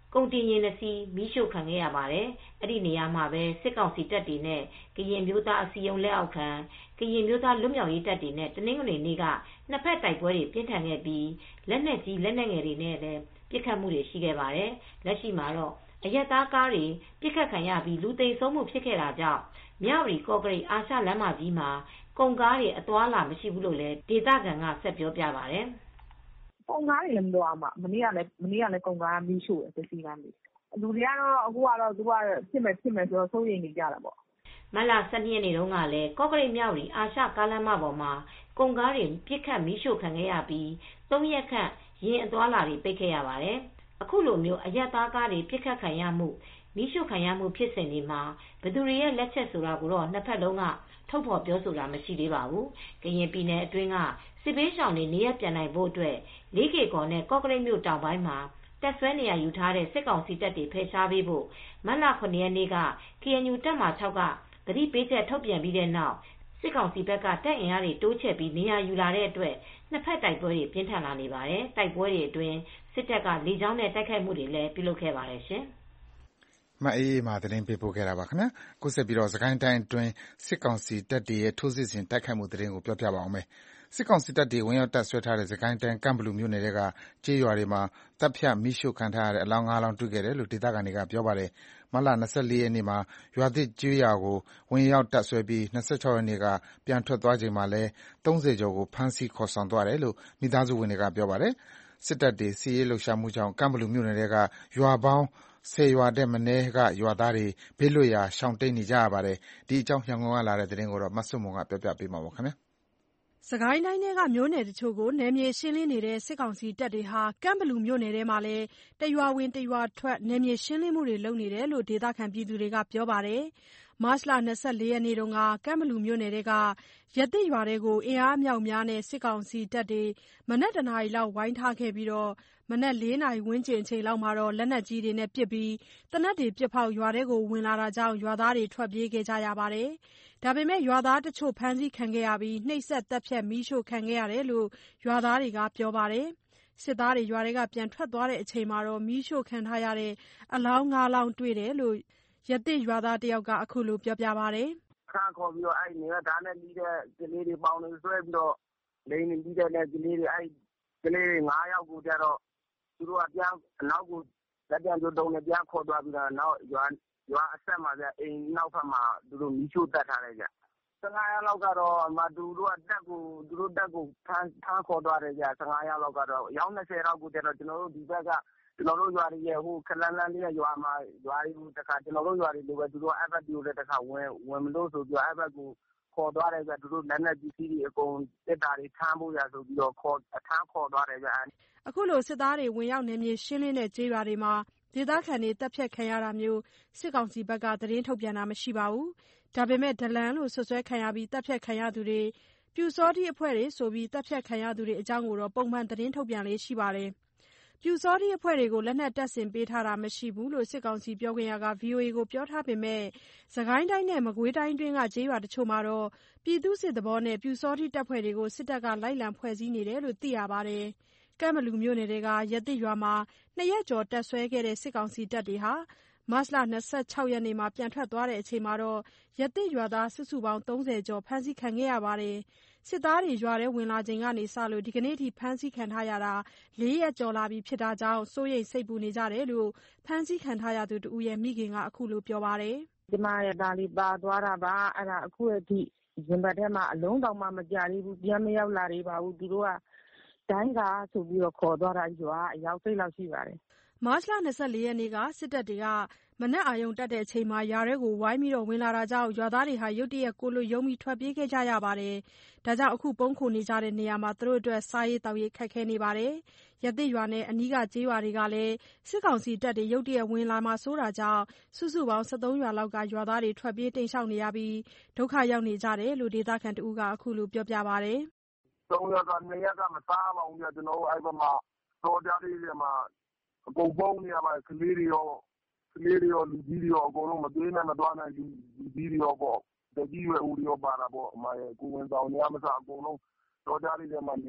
ကုန်တင်ယာဉ်2စီးမီးရှို့ခံခဲ့ရပါတယ်။အဲ့ဒီနေရာမှာပဲစစ်ကောင်စီတပ်တွေနဲ့ကရင်မျိုးသားအစည်းအရုံးလက်အောက်ခံကရင်မျိုးသားလွတ်မြောက်ရေးတပ်တွေနဲ့တနင်္ဂနွေနေ့ကနှစ်ဖက်တိုက်ပွဲတွေပြင်းထန်ခဲ့ပြီးလက်နက်ကြီးလက်နက်ငယ်တွေနဲ့လည်းပစ်ခတ်မှုတွေရှိခဲ့ပါတယ်။လက်ရှိမှာတော့အရက်သားကားတွေပစ်ခတ်ခံရပြီးလူသေဆုံးမှုဖြစ်ခဲ့တာကြောင့်မြဝတီကော့ကရိတ်အာရှလမ်းမကြီးမှာကုန်ကားတွေအသွားလာမရှိဘူးလို့လည်းဒေသခံကဆက်ပြောပြပါတယ်။ကုန်ကားတွေလည်းမသွားမှာမနေ့ကလည်းကုန်ကားမီးရှို့တယ်တစ်စီးကမ်းလူတွေကတော့အခုကတော့သူကဖြစ်မယ်ဆိုတော့စိုးရိမ်နေကြတာပေါ့။မတ်လ12ရက်နေ့တုန်းကလည်းကော့ကရိတ်မြဝတီအာရှကားလမ်းမပေါ်မှာကုန်ကားတွေပစ်ခတ်မီးရှို့ခံခဲ့ရပြီး3ရက်ခန့်ယာဉ်အသွားလာတွေပိတ်ခဲ့ရပါတယ်။အခုလိုမျိုးအရက်သားကားတွေပစ်ခတ်ခံရမှုမီးရှို့ခံရမှုဖြစ်စဉ်တွေမှာဘယ်သူတွေရဲ့လက်ချက်ဆိုတာကိုတော့နှစ်ဖက်လုံးကထုတ်ဖော်ပြောဆိုတာမရှိသေးပါဘူး။ကရင်ပြည်နယ်အတွင်းကစစ်ဘေးရှောင်တွေနေရပြန်နိုင်ဖို့အတွက်လေးကေကော်နဲ့ကော့ကရိတ်မြို့တောင်ပိုင်းမှာတပ်ဆွဲနေရယူထားတဲ့စစ်ကောင်စီတပ်တွေဖယ်ရှားပေးဖို့မတ်လ9ရက်နေ့က KNU တပ်မ6ကသတိပေးချက်ထုတ်ပြန်ပြီးတဲ့နောက်စစ်ကောင်စီဘက်ကတပ်အင်အားတွေတိုးချဲ့ပြီးနေရာယူလာတဲ့အတွက်နှစ်ဖက်တိုက်ပွဲတွေပြင်းထန်လာနေပါတယ်။တိုက်ပွဲတွေအတွင်းစစ်တပ်ကလေကြောင်းနဲ့တိုက်ခိုက်မှုတွေလည်းပြုလုပ်ခဲ့ပါတယ်ရှင်။မအေးမာသတင်းပေးပို့ခဲ့တာပါခင်ဗျာ။ကိုဆက်ပြီးတော့စကိုင်းတိုင်းအတွင်းစစ်ကောင်စီတပ်တွေရဲ့ထိုးစစ်ဆင်တိုက်ခိုက်မှုသတင်းကိုပြောပြပါအောင်မယ်။စစ်ကောင်စီတပ်တွေဝင်ရောက်တပ်ဆွဲထားတဲ့စကိုင်းတိုင်းကန့်ဘလူမြို့နယ်ကကျေးရွာတွေမှာတပ်ဖြတ်မိရှုခံထားရတဲ့အလောင်း9လောင်းတွေ့ခဲ့တယ်လို့ဒေသခံတွေကပြောပါတယ်။မတ်လ24ရက်နေ့မှာရွာသစ်ကျေးရွာကိုဝင်ရောက်တပ်ဆွဲပြီး26ရက်နေ့ကပြန်ထွက်သွားချိန်မှာလည်း30ကျော်ကိုဖမ်းဆီးခေါ်ဆောင်သွားတယ်လို့မိသားစုဝင်တွေကပြောပါတယ်။စစ်တပ်တွေစီးရေးလှုပ်ရှားမှုကြောင့်ကန့်ဘလူမြို့နယ်ကရွာပေါင်း10ရွာတဲ့မနည်းကရွာသားတွေဘေးလွတ်ရာရှောင်တိတ်နေကြရပါတယ်။ဒီအကြောင်းရန်ကုန်ကလာတဲ့သတင်းကိုမဆွတ်မွန်ကပြောပြပေးမှာပါခင်ဗျာ။စကိုင်းတိုင်းထဲကမြို့နယ်တချို့ကိုနယ်မြေရှင်းလင်းနေတဲ့စစ်ကောင်စီတပ်တွေဟာကန့်ဘလူမြို့နယ်ထဲမှာလည်းတရွာဝင်တရွာထွက်နယ်မြေရှင်းလင်းမှုတွေလုပ်နေတယ်လို့ဒေသခံတွေကပြောပါတယ်။မတ်လ24ရက်နေ့တုန်းကကန့်ဘလူမြို့နယ်ထဲကရသစ်ရွာတွေကိုအင်အားအမြောက်အများနဲ့စစ်ကောင်စီတပ်တွေမနက်1နာရီလောက်ဝိုင်းထားခဲ့ပြီးမနက်4နာရီဝန်းကျင်အချိန်လောက်မှာလက်နက်ကြီးတွေနဲ့ပစ်ပြီးသေနတ်တွေပစ်ဖောက်ရွာထဲကိုဝင်လာတာကြောင့်ရွာသားတွေထွက်ပြေးခဲ့ကြရပါတယ်။ဒါပေမဲ့ရွာသားတချို့ဖမ်းဆီးခံခဲ့ရပြီးနှိပ်စက်သတ်ဖြတ်မီးရှို့ခံခဲ့ရတယ်လို့ရွာသားတွေကပြောပါတယ်။စစ်သားတွေရွာထဲကပြန်ထွက်သွားတဲ့အချိန်မှာမီးရှို့ခံထားရတဲ့အလောင်း9လောင်းတွေ့တယ်လို့ရသစ်ရွာသားတယောက်ကအခုလိုပြောပြပါတယ်။ခါခေါ်ပြီးတော့အဲ့နေကဓာတ်နဲ့ပြီးတဲ့ကလေးတွေပေါင်းနေဆွဲပြီးတော့လိန်နေပြီးတဲ့ကလေးတွေအဲ့ကလေးတွေ9ယောက်ကိုကြတော့သူတို့ကပြန်အနောက်ကိုလက်ပြန်ကျုံတုံးနဲ့ပြန်ခေါ်သွားပြီးတော့နောက်ရွာအဆက်မှာအိမ်နောက်ဖက်မှာသူတို့မီးရှို့တက်ထားတယ်ကြ15ရက်လောက်ကတော့သူတို့တက်ကိုဖမ်းခေါ်သွားတယ်ကြ15ရက်လောက်ကတော့ရောင်း20လောက်ကိုကျတော့ကျွန်တော်တို့ဒီဘက်ကကျွန်တော်တို့ရွာတွေရဲ့ဟိုခလန်းလန်းလေးရွာမှာရွာတွေတခါကျွန်တော်တို့ရွာတွေလိုပဲသူတို့အဲ့ဘက်ပြိုတဲ့တခါဝင်မလို့ဆိုပြီးအဲ့ဘက်ကိုခေါ်သွားတယ်ကြသူတို့လက်နက်ကြီးစီးတွေအကုန်တက်တာတွေထမ်းဖို့ရဆိုပြီးတော့ခေါ်သွားတယ်ကြအခုလိုစစ်သားတွေဝင်ရောက်နေမြေရှင်းလင်းတဲ့ကျေးရွာတွေမှာဒေသခံတွေတပ်ဖြတ်ခံရတာမျိုးစစ်ကောင်စီဘက်ကသတင်းထုတ်ပြန်တာမရှိပါဘူး။ဒါပေမဲ့ဒလန်လို့ဆွဆွဲခံရပြီးတပ်ဖြတ်ခံရသူတွေပြူစောတိအဖွဲ့တွေဆိုပြီးတပ်ဖြတ်ခံရသူတွေအကြောင်းကိုပုံမှန်သတင်းထုတ်ပြန်လေးရှိပါတယ်။ပြူစောတိအဖွဲ့တွေကိုလက်နက်တပ်ဆင်ပေးထားတာမရှိဘူးလို့စစ်ကောင်စီပြောခွင့်ရက VOA ကိုပြောထားပေမဲ့စကိုင်းတိုင်းနဲ့မကွေးတိုင်းတွင်းကကျေးရွာတချို့မှာပြည်သူ့စစ်သဘောနဲ့ပြူစောတိတပ်ဖွဲ့တွေကိုစစ်တပ်ကလိုက်လံဖွဲ့စည်းနေတယ်လို့သိရပါတယ်။ကန့်ဘလူမြို့နယ်ကရသစ်ရွာမှာ2ရက်ကျော်တပ်စွဲခဲ့တဲ့စစ်ကောင်စီတပ်တွေဟာမတ်လ26ရက်နေ့မှာပြန်ထွက်သွားချိန်မှာရသစ်ရွာသားစုစုပေါင်း30ကျော်ဖမ်းဆီးခံခဲ့ရပါတယ်။စစ်သားတွေရွာထဲဝင်လာချိန်ကစလို့ဒီကနေ့ထိဖမ်းဆီးခံထားရတာ4ရက်ကျော်လာပြီဖြစ်တာကြောင့်စိုးရိမ်စိတ်ပူနေကြတယ်လို့ဖမ်းဆီးခံထားရသူတဦးရဲ့မိခင်ကအခုလိုပြောပါတယ်။ကျမရဲ့ဒါလေးပါသွားတာပါအဲ့ဒါအခုအထိရင်ဘတ်ထဲမှာအလုံးတောင်မှမကြသေးဘူးပြန်မရောက်လာသေးပါဘူးသူတို့ကတိုင်းကဆိုပြီးတော့ခေါ်သွားတာရွာအရောက်စိတ်လောက်ရှိပါတယ်။မတ်လ24ရက်နေ့ကစစ်တပ်တွေကမနက်အာရုံတက်တဲ့အချိန်မှာရွာထဲကိုဝိုင်းပြီးဝင်လာတာကြောင့်ရွာသားတွေရုတ်တရက်ကိုလိုယုံပြီးထွက်ပြေးခဲ့ကြရပါတယ်။ဒါကြောင့်အခုပုန်းခိုနေကြတဲ့နေရာမှာသူတို့အတွက်စားရေးတောက်ရေးခက်ခဲနေပါတယ်။ရသစ်ရွာနဲ့အနီးကကျေးရွာတွေကလည်းစစ်ကောင်စီတပ်တွေရုတ်တရက်ဝင်လာမှာစိုးတာကြောင့်စုစုပေါင်း13ရွာလောက်ကရွာသားတွေထွက်ပြေးတိမ်းရှောင်နေရပြီးဒုက္ခရောက်နေကြတယ်လို့ဒေသခံတဦးကအခုလိုပြောပြပါတယ်။3ရက်က2ရက်ကမစားပါဘူးကျွန်တော်အဲ့ဘက်မှာတော်ကြလေးတွေမှာအကုန်ပုံးနေရပါကလေးတွေရောလူကြီးတွေရောအကုန်လုံးမသွေးနဲ့မသွားနိုင်လူကြီးတွေရောပေါ့တကြီးရွယ်ဦးတွေရောပါတာပေါ့အမရဲ့ကိုဝင်ဆောင်နေရမစားအကုန်လုံးတော်ကြလေးတွေမှာနေရ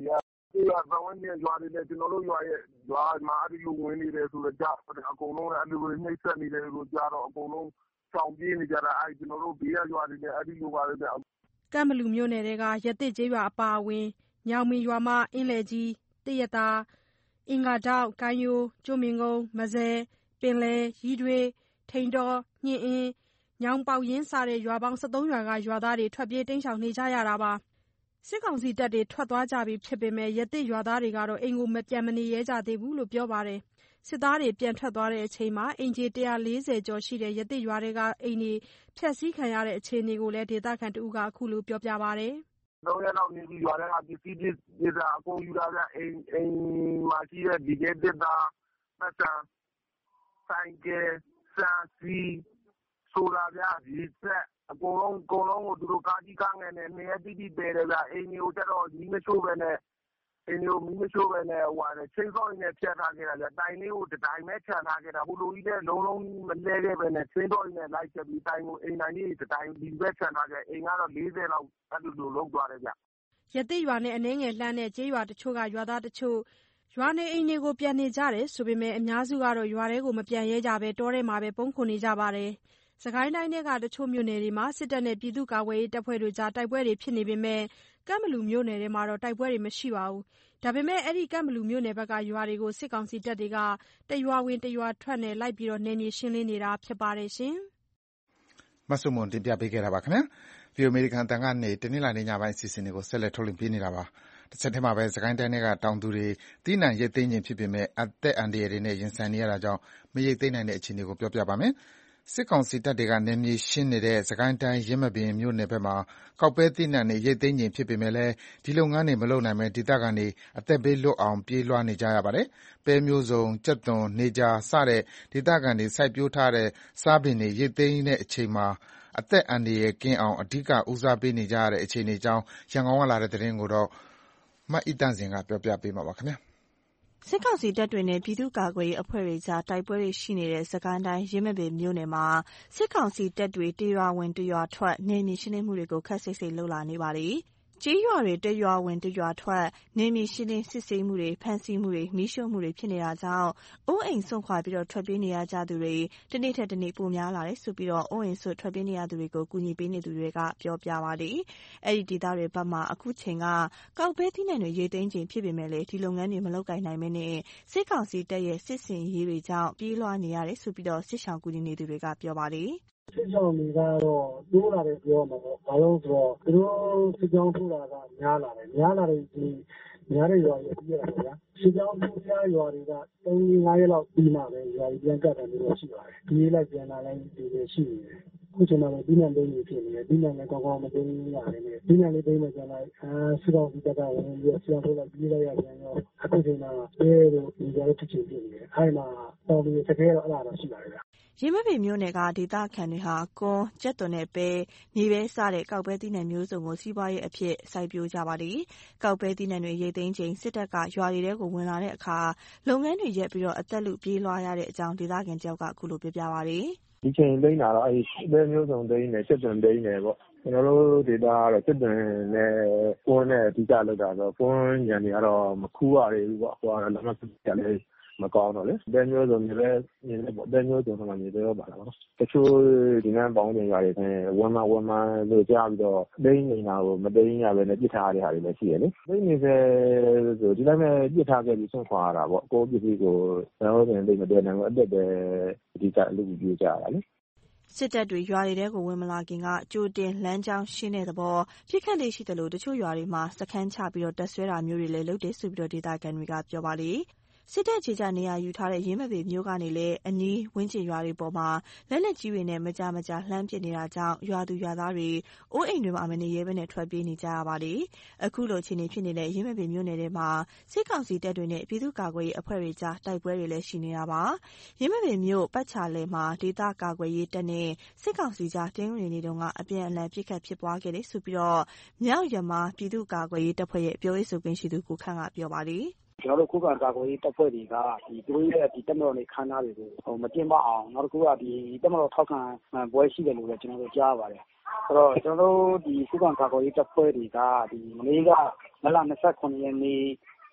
ဒီကဘဝနဲ့ရွာတွေနဲ့ကျွန်တော်တို့ရွာမှာအဲ့ဒီလိုဝင်နေတယ်ဆိုတော့ကြားတယ်အကုန်လုံးအဲ့လိုနှိမ့်ဆက်နေတယ်လို့ကြားတော့အကုန်လုံးရှောင်ပြေးနေကြတာအဲ့ကျွန်တော်တို့ဘေးရွာတွေနဲ့အဲ့ဒီလိုပါပဲဗျကံဘလူမြို့နယ်ကရသစ်ကျေးရွာအပါအဝင်ညောင်မီရွာမအင်းလေကြီးတရတာအင်္ဂါတောက်ကိုင်းယိုကျွန်းမင်ကုန်းမဇဲပင်လေရီးတွေထိန်တော်ညှင်းအင်းညောင်ပေါရင်းစတဲ့ရွာပေါင်း13ရွာကရွာသားတွေထွက်ပြေးတိမ်းရှောင်နေကြရတာပါစစ်ကောင်စီတပ်တွေထွက်သွားကြပြီဖြစ်ပေမဲ့ရသစ်ရွာသားတွေကတော့အိမ်ကိုမပြန်မနေရဲကြသေးဘူးလို့ပြောပါတယ်စစ်သားတွေပြန်ထွက်သွားတဲ့အချိန်မှာအင်ဂျီ140ကျော်ရှိတဲ့ရသစ်ရွာတွေကအိမ်တွေဖျက်ဆီးခံရတဲ့အခြေအနေကိုလည်းဒေသခံတဦးကအခုလိုပြောပြပါတယ် 3ရက်လောက်နေပြီးရွာထဲကပစ္စည်းတွေအကုန်ယူလာကြအိမ်မှာရှိတဲ့ဒီကေတက်တာပတ်စံဆိုင်ကယ်စံစီဆိုတာဗျာဒီဆက်အကုန်လုံးကိုသူတို့ကားကြီးကားငယ်နဲ့နေရာတိတိပယ်တယ်ဗျအိမ်ကိုကျတော့မီးမရှိုးပဲနဲ့ဟိုချင်းစောင်းနဲ့ဖြတ်ထားခဲ့တာဗျတိုင်လေးကိုတိုင်မဲ့ချန်ထားခဲ့တာဟိုလိုကြီးတဲ့လုံးမလဲခဲ့ပဲနဲ့ချင်းစောင်းနဲ့လိုက်ချက်ပြီးတိုင်ကိုအိမ်တိုင်းလေးတိုင်ဒီဘက်ချန်ထားခဲ့အိမ်ကတော့40လောက်အဲ့လိုလုံးသွားတယ်ဗျရသစ်ရွာနဲ့အနှဲငယ်လှမ်းတဲ့ကျေးရွာတချို့ကရွာသားတချို့ရွာနေအိမ်တွေကိုပြန်နေကြတယ်ဆိုပေမဲ့အများစုကတော့ရွာထဲကိုမပြန်ရဲကြပဲတောထဲမှာပဲပုန်းခိုနေကြပါတယ်စကိုင်းတိုင်းကတချို့မြို့နယ်တွေမှာစစ်တပ်နဲ့ပြည်သူ့ကာကွယ်ရေးတပ်ဖွဲ့တို့ကြားတိုက်ပွဲတွေဖြစ်နေပေမဲ့ကမ်ဘလူမြို့နယ်ထဲမှာတော့တိုက်ပွဲတွေမရှိပါဘူးဒါပေမဲ့အဲ့ဒီကမ်ဘလူမြို့နယ်ဘက်ကရွာတွေကိုစစ်ကောင်စီတပ်တွေကတရွာဝင်တရွာထွက်နဲ့လိုက်ပြီးနယ်မြေရှင်းလင်းနေတာဖြစ်ပါတယ်ရှင်မဆုမွန်တင်ပြပေးခဲ့တာပါခင်ဗျာဗီအိုအမေရိကန်တန်ကနေတနင်္လာနေ့ညပိုင်းအစီအစဉ်တွေကိုဆက်လက်ထုတ်လွှင့်ပေးနေတာပါတစ်ချက်တည်းမှာပဲစကိုင်းတိုင်းကတောင်သူတွေတီးနှံရိတ်သိမ်းခြင်းဖြစ်ပေမဲ့အသက်အန္တရာယ်တွေနဲ့ရင်ဆိုင်နေရတာကြောင့်မရိတ်သိမ်းနိုင်တဲ့အခြေအနေကိုပြောပြပါမယ်စစ်ကောင်စီတပ်တွေကနယ်မြေရှင်းနေတဲ့စကိုင်းတိုင်းရင်းမပင်မြို့နယ်ဘက်မှာကောက်ပဲတီးနှံတွေရိတ်သိမ်းခြင်းဖြစ်ပေမဲ့လည်းဒီလုပ်ငန်းတွေမလုပ်နိုင်ပဲဒေသခံတွေအသက်ဘေးလွတ်အောင်ပြေးလွှားနေကြရပါတယ်ပဲမျိုးစုံကြက်သွန်နေကြာစတဲ့ဒေသခံတွေစိုက်ပျိုးထားတဲ့စားပင်တွေရိတ်သိမ်းတဲ့အချိန်မှာအသက်အန္တရာယ်ကင်းအောင်အဓိကဦးစားပေးနေကြရတဲ့အခြေအနေအကြောင်းရန်ကုန်ကလာတဲ့သတင်းကိုတော့မအိတန့်စင်ကပြောပြပေးမှာပါခင်ဗျာစစ်ကောင်စီတပ်တွေနဲ့ပြည်သူ့ကာကွယ်ရေးအဖွဲ့တွေကြားတိုက်ပွဲတွေရှိနေတဲ့စကိုင်းတိုင်းရင်းမပင်မြို့နယ်မှာစစ်ကောင်စီတပ်တွေတရွာဝင်တရွာထွက်နယ်မြေရှင်းလင်းမှုတွေကိုခက်စိတ်စိတ်လုပ်လာနေပါတယ်။ကျေးရွာတွေတရွာဝင်တရွာထွက်နယ်မြေရှင်းလင်းစစ်ဆေးမှုတွေဖမ်းဆီးမှုတွေမီးရှို့မှုတွေဖြစ်နေတာကြောင့်အိုးအိမ်စွန့်ခွာပြီးထွက်ပြေးနေရကြသူတွေတနေ့ထက်တနေ့ပိုများလာတယ်ဆိုပြီးအိုးအိမ်စွန့်ထွက်ပြေးနေရသူတွေကိုကူညီပေးနေသူတွေကပြောပြပါတယ်။အဲ့ဒီဒေသတွေဘက်မှာအခုချိန်ကကောက်ပဲသီးနှံတွေရိတ်သိမ်းခြင်းဖြစ်ပေမဲ့လည်းဒီလုပ်ငန်းတွေမလုပ်ကိုင်နိုင်မနဲ့စစ်ကောင်စီတပ်ရဲ့စစ်စင်ရေးတွေကြောင့်ပြေးလွှားနေရတယ်ဆိုပြီးစစ်ရှောင်ကူညီနေသူတွေကပြောပါတယ်။စစ်ကြောင်းတွေကတော့တိုးလာတယ်ပြောမှာပေါ့။ဘာလို့ဆိုတော့သူတို့စစ်ကြောင်းထိုးတာကများလာတယ်။များလာတဲ့များတဲ့ရွာတွေပြီးရတယ်ဗျာ။စစ်ကြောင်းထိုးကြရွာတွေက3-5ရက်လောက်ပြီးမှပဲရွာတွေပြန်ကတ်တယ်လို့ရှိပါတယ်။ဒီလိုက်ပြန်လာလိုက်ဒီလိုရှိနေတယ်။ခုချိန်မှာလည်းဒီနံသိန်းကြီးဖြစ်နေတယ်။ဒီနံလည်းကောင်းကောင်းမသိနေရတယ်နဲ့ဒီနံလေးသိမ်းမှကျန်လိုက်စစ်ကောင်စီတပ်ကဝင်ပြီးစစ်ကြောင်းထိုးလိုက်ပြီးလိုက်ရပြန်ရောအခုချိန်မှာအဲလိုဒီကြတော့ဖြစ်နေတယ်။အဲ့မှာတော်ပြီးတကယ်တော့အဲ့ဒါတော့ရှိပါတယ်ဗျာရင်းမပင်မြို့နယ်ကဒေသခံတွေဟာကွန်ကြက်သွန်နဲ့ပဲမြေပဲစတဲ့ကောက်ပဲသီးနှံမျိုးစုံကိုစီးပွားရေးအဖြစ်စိုက်ပျိုးကြပါတယ်။ကောက်ပဲသီးနှံတွေရိတ်သိမ်းချိန်စစ်တပ်ကရွာတွေထဲကိုဝင်လာတဲ့အခါလုပ်ငန်းတွေရက်ပြီးအသက်လူပြေးလွှားရတဲ့အကြောင်းဒေသခံတယောက်ကအခုလိုပြောပြပါတယ်။ဒီချိန်သိမ်းတာတော့အဲ့ပဲမျိုးစုံသိမ်းတယ်ကြက်သွန်သိမ်းတယ်ပေါ့။ကျွန်တော်တို့ဒေသကတော့ကြက်သွန်နဲ့ကွန်နဲ့အဓိကလောက်တာဆိုကွန်ညံတွေကတော့မခူးရဘူးပေါ့။ဟိုကတော့လက်မပြတ်လေမကောင်းတော့လေပဲမျိုးစုံမျိုးပေါ့ပဲမျိုးစုံကမှမျိုးတွေပါတော့တချို့ဒီနန်းပေါင်းတင်ရတယ်ဆိုရင်ဝမ်းမလို့ကြားပြီးတော့သိမ်းနေတာကိုမသိမ်းရပဲနဲ့ပြစ်ထားရတဲ့ဟာတွေလည်းရှိရလေသိမ်းနေစေဆိုဒီတိုင်းပဲပြစ်ထားခဲ့ပြီးဆွန့်ခွာရတာပေါ့ကိုပစ္စည်းကိုတော့ဆိုရင်သိမတည့်နိုင်ဘူးအသက်ပဲအဓိကအလုပ်ပြုကြရတာလေစစ်တပ်တွေရွာတွေထဲကိုဝင်မလာခင်ကကြိုတင်လမ်းကြောင်းရှင်းတဲ့သဘောပြစ်ခတ်လေးရှိတယ်လို့တချို့ရွာတွေမှာစခန်းချပြီးတပ်ဆွဲတာမျိုးတွေလည်းလုပ်တယ်ဆိုပြီးဒေသခံတွေကပြောပါလေစစ်တပ်ခြေချနေရာယူထားတဲ့ရင်းမပင်မျိုးကနေလည်းအနီးဝင်းကျင်ရွာတွေပေါ်မှာလက်နက်ကြီးတွေနဲ့မကြာလှမ်းပစ်နေတာကြောင့်ရွာသူရွာသားတွေအိုးအိမ်တွေမှာမနေရဲဘဲနဲ့ထွက်ပြေးနေကြရပါတယ်။အခုလိုအခြေအနေဖြစ်နေတဲ့ရင်းမပင်မျိုးနယ်ထဲမှာစစ်ကောင်စီတပ်တွေနဲ့ပြည်သူ့ကာကွယ်ရေးအဖွဲ့တွေကြားတိုက်ပွဲတွေလည်းရှိနေတာပါ။ရင်းမပင်မျိုးပတ်ချာလည်မှာဒေသကာကွယ်ရေးတပ်နဲ့စစ်ကောင်စီကြားတင်းဝင်နေတုန်းကအပြန်အလှန်ပစ်ခတ်ဖြစ်ပွားခဲ့တယ်ဆိုပြီးမြောက်ရမပြည်သူ့ကာကွယ်ရေးတပ်ဖွဲ့ရဲ့ပြောရေးဆိုခွင့်ရှိသူကိုခန့်ကပြောပါတယ်။ကျွန်တော်တို့ခုခံကာကွယ်ရေးတပ်ဖွဲ့တွေကသူတို့ရဲ့တပ်မတော်နဲ့ခန်းသားတွေကိုမတင်ပါအောင်နောက်တစ်ခုကတပ်မတော်ထောက်ခံပွဲရှိတယ်လို့လည်းကျွန်တော်တို့ကြားပါတယ်အဲ့တော့ကျွန်တော်တို့ခုခံကာကွယ်ရေးတပ်ဖွဲ့တွေကမနေ့ကမလ29ရက်နေ့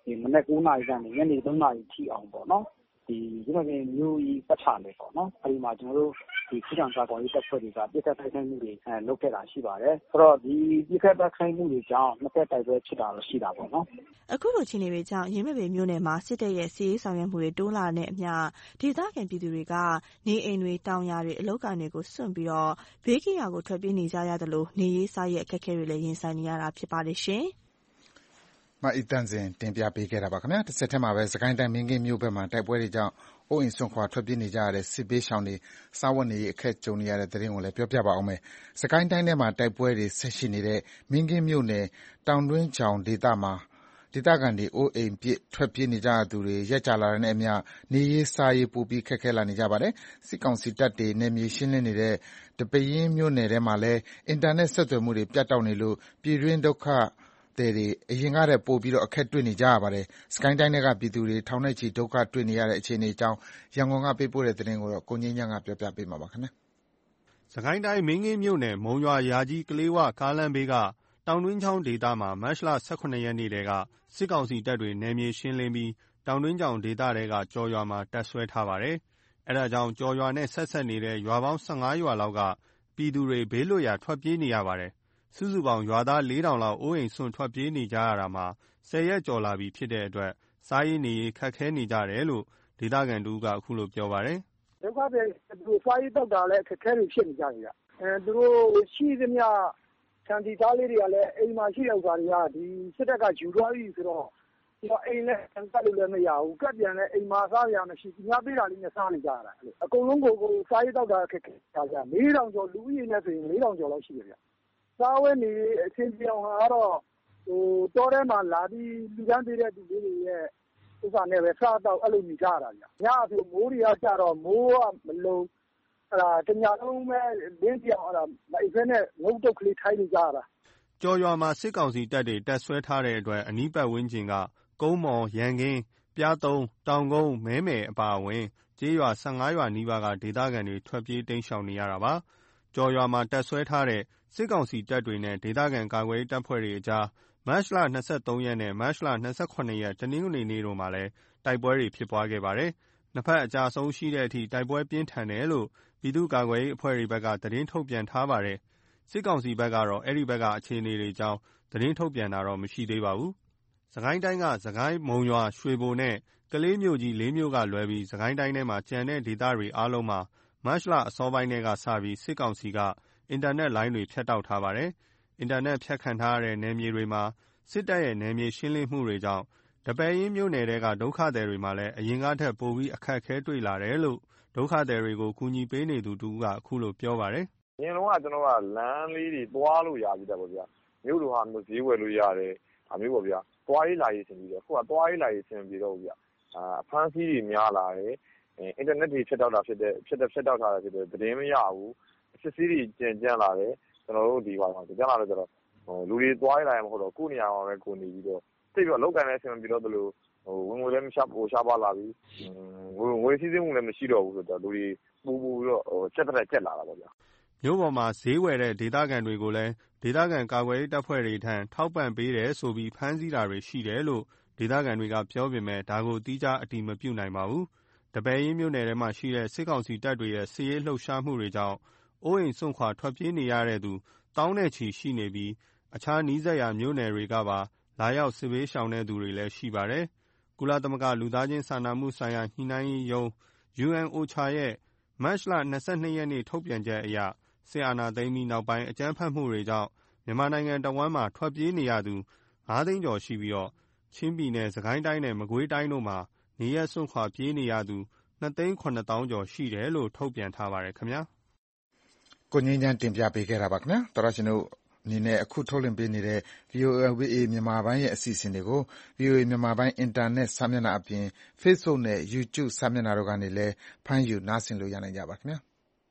မနက်9 နာရီကနေညနေ3 နာရီထိအောင်ပေါ့နော်ဒီယင်းမာပင်မြို့ကြီးပတ်ချလေပေါ့နော်အဲဒီမှာကျွန်တော်တို့ဒီခုခံကာကွယ်ရေးတပ်ဖွဲ့တွေကပြစ်ခတ်တိုက်ခိုက်မှုတွေလုပ်ခဲ့တာရှိပါတယ်ဆိုတော့ဒီပြစ်ခတ်တိုက်ခိုက်မှုတွေကြောင့်နှစ်ဖက်တိုက်ပွဲဖြစ်တာတော့ရှိတာပေါ့နော်အခုလိုအခြေအနေတွေကြောင့်ရင်းမာပင်မြို့နယ်မှာစစ်တပ်ရဲ့စီးရေးဆောင်ရွက်မှုတွေတိုးလာတဲ့အမျှဒေသခံပြည်သူတွေကနေအိမ်တွေတောင်ယာတွေအလုပ်ကိုင်တွေကိုစွန့်ပြီးတော့ဘေးကင်းရာကိုထွက်ပြေးနေကြရတယ်လို့နေရေးစားရေးအခက်အခဲတွေလည်းရင်ဆိုင်နေရတာဖြစ်ပါတယ်ရှင်မအီတန်စင်တင်ပြပေးခဲ့တာပါခင်ဗျာတစ်ဆက်တည်းမှာပဲစကိုင်းတိုင်းမင်းကင်းမြို့ဘက်မှာတိုက်ပွဲတွေကြောင့်အိုးအိမ်စွန့်ခွာထွက်ပြေးနေကြရတဲ့စစ်ဘေးရှောင်တွေစားဝတ်နေရေးအခက်ကြုံနေရတဲ့သတင်းကိုလည်းပြောပြပါအောင်မယ်စကိုင်းတိုင်းထဲမှာတိုက်ပွဲတွေဆက်ရှိနေတဲ့မင်းကင်းမြို့နယ်တောင်တွင်းချောင်ဒေသမှာဒေသခံတွေအိုးအိမ်ပြစ်ထွက်ပြေးနေကြရသူတွေရက်ကြလာတဲ့အမျှနေရေးစားရေးပိုပြီးခက်ခဲလာနေကြပါတယ်စစ်ကောင်စီတပ်တွေနယ်မြေရှင်းလင်းနေတဲ့တပင်းမြို့နယ်ထဲမှာလည်းအင်တာနက်ဆက်သွယ်မှုတွေပြတ်တောက်နေလို့ပြည်တွင်းဒုက္ခတွေအရင်ကတည်းကပို့ပြီးအခက်တွေ့နေကြရပါတယ်။စကိုင်းတိုင်းကပြည်သူတွေထောင်နဲ့ချီဒုက္ခတွေ့နေရတဲ့အခြေအနေအကြောင်းရန်ကုန်ကပေးပို့တဲ့သတင်းကိုကိုငြိမ်းချမ်းကပြောပြပေးမှာပါခင်ဗျာ။စကိုင်းတိုင်းမင်းကင်းမြို့နယ်မုံရွာရာကြီးကလေးဝကားလမ်းဘေးကတောင်တွင်းချောင်းဒေသမှာမတ်လ18ရက်နေ့တည်းကစစ်ကောင်စီတပ်တွေနယ်မြေရှင်းလင်းပြီးတောင်တွင်းချောင်းဒေသတွေကကြော်ရွာမှာတပ်ဆွဲထားပါတယ်။အဲဒါကြောင့်ကြော်ရွာနဲ့ဆက်နေတဲ့ရွာပေါင်း15ရွာလောက်ကပြည်သူတွေဘေးလွတ်ရာထွက်ပြေးနေရပါတယ်။စုစုပေါင်းရွာသား4000လောက်အိုးအိမ်စွန့်ထွက်ပြေးနေကြရတာမှာ10ရက်ကျော်လာပြီဖြစ်တဲ့အတွက်စားရေးနေရေးခက်ခဲနေကြတယ်လို့ဒေသခံတူကအခုလိုပြောပါတယ်။ဒုက္ခတွေသူစားရေးတောက်တာလည်းအခက်ခဲတွေဖြစ်နေကြတယ်။သူတို့ရှိသမျှခြံတီသားလေးတွေကလည်းအိမ်မှာရှိတဲ့ဥစ္စာတွေကဒီစစ်တပ်ကယူသွားပြီဆိုတော့အိမ်နဲ့ကတ်လို့လည်းမရဘူး။ကတ်ပြန်လည်းအိမ်မှာစားရမရှိဘူး။ညပေးတာလေးနဲ့စားနေကြရတာ။အကုန်လုံးကိုစားရေးတောက်တာအခက်ခဲကြကြ4000ကျော်လူဦးရေနဲ့ဆိုရင်4000ကျော်လောက်ရှိတယ်ဗျ။စားဝတ်နေအဆင်ပြေအောင်ကတော့တောထဲမှာလာပြီးလူတန်းပေးတဲ့သူလေးတွေရဲ့ဥစ္စာနဲ့ပဲစားတော့အဲ့လိုနေကြရတာဗျ။ညဆိုမိုးတွေကကြတော့မိုးကမလုံတညလုံးပဲလင်းပြောင်မအိပ်ဖဲနဲ့ငုတ်တုတ်ကလေးထိုင်းနေကြရတာ။ကြော်ရွာမှာစစ်ကောင်စီတပ်တွေတပ်ဆွဲထားတဲ့အတွက်အနီးပတ်ဝန်းကျင်ကကုန်းမော်ရန်ကင်းပြားသုံးတောင်ကုန်းမဲမယ်အပါအဝင်ကျေးရွာ15ရွာနီးပါးကဒေသခံတွေထွက်ပြေးတိမ်းရှောင်နေရတာပါ။ကြော်ရွာမှာတပ်ဆွဲထားတဲ့စစ်ကောင်စီတပ်တွေနဲ့ဒေသခံကာကွယ်ရေးတပ်ဖွဲ့တွေအကြားမတ်လ23ရက်နဲ့မတ်လ28ရက်တနင်္ဂနွေနေ့တို့မှာလည်းတိုက်ပွဲတွေဖြစ်ပွားခဲ့ပါတယ်။နှစ်ဖက်အကြဆုံးရှိတဲ့အထိတိုက်ပွဲပြင်းထန်တယ်လို့ပြည်သူ့ကာကွယ်ရေးအဖွဲ့တွေဘက်ကသတင်းထုတ်ပြန်ထားပါတယ်။စစ်ကောင်စီဘက်ကတော့အဲ့ဒီဘက်ကအခြေအနေတွေအကြောင်းသတင်းထုတ်ပြန်တာတော့မရှိသေးပါဘူး။စကိုင်းတိုင်းကစကိုင်းမုံရွာရွှေဘိုနဲ့ကလေးမြို့ကြီး၄မြို့ကလွဲပြီးစကိုင်းတိုင်းထဲမှာကျန်တဲ့ဒေသတွေအားလုံးမှာမတ်လအစောပိုင်းထဲကစပြီးစစ်ကောင်စီကအင်တာနက်လိုင်းတွေဖြတ်တောက်ထားပါတယ်။အင်တာနက်ဖြတ်ခံထားရတဲ့နယ်မြေတွေမှာစစ်တပ်ရဲ့နယ်မြေရှင်းလင်းမှုတွေကြောင့်တပင်းမြို့နယ်တွေကဒုက္ခသည်တွေမှာလည်းအရင်ကထက်ပိုပြီးအခက်အခဲတွေ့လာတယ်လို့ဒုက္ခသည်တွေကိုကူညီပေးနေသူတူကအခုလိုပြောပါတယ်။အရင်တော့ကျွန်တော်ကလမ်းလေးတွေသွားလို့ရပြီတဲ့ပေါ့ဗျာ။မြို့လိုဟာမျိုးဈေးဝယ်လို့ရတယ်အမျိုးပေါ့ဗျာ။သွားရေးလာရေးဆင်ပြီးတော့ခုကသွားရေးလာရေးဆင်ပြီးတော့ဗျာ။အဖမ်းဆီးတွေများလာတယ်။အင်တာနက်တွေဖြတ်တောက်တာဖြတ်တောက်ထားတာဖြစ်တဲ့သတင်းမရဘူး။စစ်စီးတွေကြမ်းလာတယ်ကျွန်တော်တို့ဒီပါကြမ်းလာလို့ဆိုတော့လူတွေသွားရလာရင်မဟုတ်တော့ကိုယ့်နေရာမှာပဲကိုနေပြီးတော့သိပြီးတော့လောက်ကန်တဲ့အဆင်ပြီးတော့ဘယ်လိုဝင်ငွေလည်းမရှားပါလာပြီငွေစည်းစိမ်မှုလည်းမရှိတော့ဘူးဆိုတော့လူတွေပူပြီးတော့ချက်လာတာပေါ့ဗျာမြို့ပေါ်မှာဈေးဝယ်တဲ့ဒေသခံတွေကိုလည်းဒေသခံကာကွယ်ရေးတပ်ဖွဲ့တွေထံထောက်ပံ့ပေးတယ်ဆိုပြီးဖမ်းဆီးတာတွေရှိတယ်လို့ဒေသခံတွေကပြောပေမဲ့ဒါကိုတိကျအတည်မပြုနိုင်ပါဘူးတပည့်ရင်းမြို့နယ်ထဲမှာရှိတဲ့စစ်ကောင်စီတပ်တွေရဲ့စစ်ရေးလှုပ်ရှားမှုတွေကြောင့်အိုးအိမ်စွန့်ခွာထွက်ပြေးနေရတဲ့သူတောင်းနဲ့ချီရှိနေပြီးအခြားနီးစပ်ရာမြို့နယ်တွေကပါလာရောက်စစ်ဘေးရှောင်တဲ့သူတွေလည်းရှိပါတယ်။ကုလသမဂ္ဂလူသားချင်းစာနာမှုဆိုင်ရာညှိနှိုင်းရေးရုံး UNOCHA ရဲ့မတ်လ22ရက်နေ့ထုတ်ပြန်ချက်အရစစ်အာဏာသိမ်းပြီးနောက်ပိုင်းအကြမ်းဖက်မှုတွေကြောင့်မြန်မာနိုင်ငံတဝန်းမှာထွက်ပြေးနေရသူ9သိန်းကျော်ရှိပြီးတော့ချင်းပြည်နယ်စကိုင်းတိုင်းနဲ့မကွေးတိုင်းတို့မှာနေရပ်စွန့်ခွာပြေးနေရသူ2,900,000ကျော်ရှိတယ်လို့ထုတ်ပြန်ထားပါတယ်ခင်ဗျာ။ကိုငင်းချမ်းတင်ပြပေးခဲ့တာပါခင်ဗျာ။တော်ရရှင်တို့အနေနဲ့အခုထုတ်လွှင့်ပေးနေတဲ့ VOA မြန်မာပိုင်းရဲ့အစီအစဉ်တွေကို VOA မြန်မာပိုင်းအင်တာနက်စာမျက်နှာအပြင် Facebook နဲ့ YouTube စာမျက်နှာတို့ကနေလည်းဖမ်းယူနားဆင်လို့ရနိုင်ကြပါခင်ဗျာ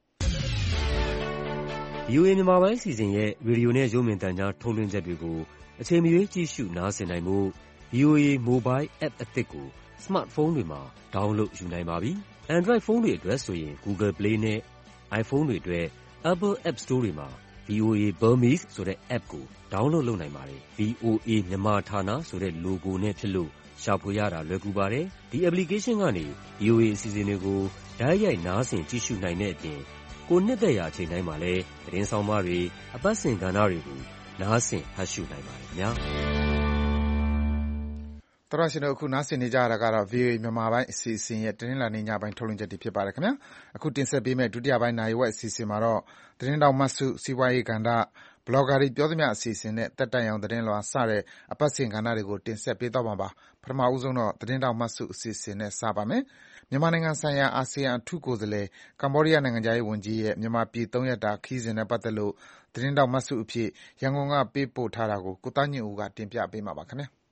။ VOA မြန်မာပိုင်းအစီအစဉ်ရဲ့ရေဒီယိုနဲ့ရုပ်မြင်သံကြားထုတ်လွှင့်ချက်တွေကိုအချိန်မရွေးကြည့်ရှုနားဆင်နိုင်ဖို့ VOA Mobile App အသစ်ကို Smartphone တွေမှာ download ယူနိုင်ပါပြီ။ Android ဖုန်းတွေအတွက်ဆိုရင် Google Play နဲ့ iPhone တွေအတွက် Apple App Store တွေမှာ VOA Burmese ဆိုတဲ့ app ကို download လုပ်နိုင်ပါတယ်။ VOA မြန်မာဌာနဆိုတဲ့ logo နဲ့ဖြစ်လို့ရှာဖွေရတာလွယ်ကူပါတယ်။ ဒီ application ကနေ VOA အစီအစဉ်တွေကိုတိုက်ရိုက်နားဆင်ကြည့်ရှုနိုင်တဲ့အပြင် ကိုယ်နှစ်သက်ရာအချိန်တိုင်းမှာလည်းသတင်းဆောင်းပါးတွေ၊အပတ်စဉ်ကဏ္ဍတွေကိုနားဆင်ဖတ်ရှုနိုင်ပါတယ်ခင်ဗျာ။သောတရှင်တို့အခုနားဆင်နေကြရတာကတော့ VOA မြန်မာပိုင်းအစီအစဉ်ရဲ့တနင်္လာနေ့ညပိုင်းထုတ်လွှင့်ချက်ဖြစ်ပါတယ်ခင်ဗျာ။အခုတင်ဆက်ပေးမယ့်ဒုတိယပိုင်းနာရီဝက်အစီအစဉ်မှာတော့သတင်းတောက်မတ်စုစီးပွားရေးကဏ္ဍဘလော့ဂါတွေပြောသမျှအစီအစဉ်နဲ့တက်တိုင်အောင်သတင်းလွှာစတဲ့အပတ်စဉ်ကဏ္ဍတွေကိုတင်ဆက်ပေးသွားမှာပါ။ပထမဦးဆုံးတော့သတင်းတောက်မတ်စုအစီအစဉ်နဲ့စပါမယ်။မြန်မာနိုင်ငံဆိုင်ရာအာဆီယံအထူးကိုယ်စားလှယ်ကမ္ဘောဒီးယားနိုင်ငံခြားရေးဝန်ကြီးရဲ့မြန်မာပြည်3ရက်တာခရီးစဉ်နဲ့ပတ်သက်လို့သတင်းတောက်မတ်စုအဖြစ်ရန်ကုန်ကပေးပို့ထားတာကိုကိုသားညွန့်ဦးကတင်ပြပေးမှာပါခင်ဗျာ။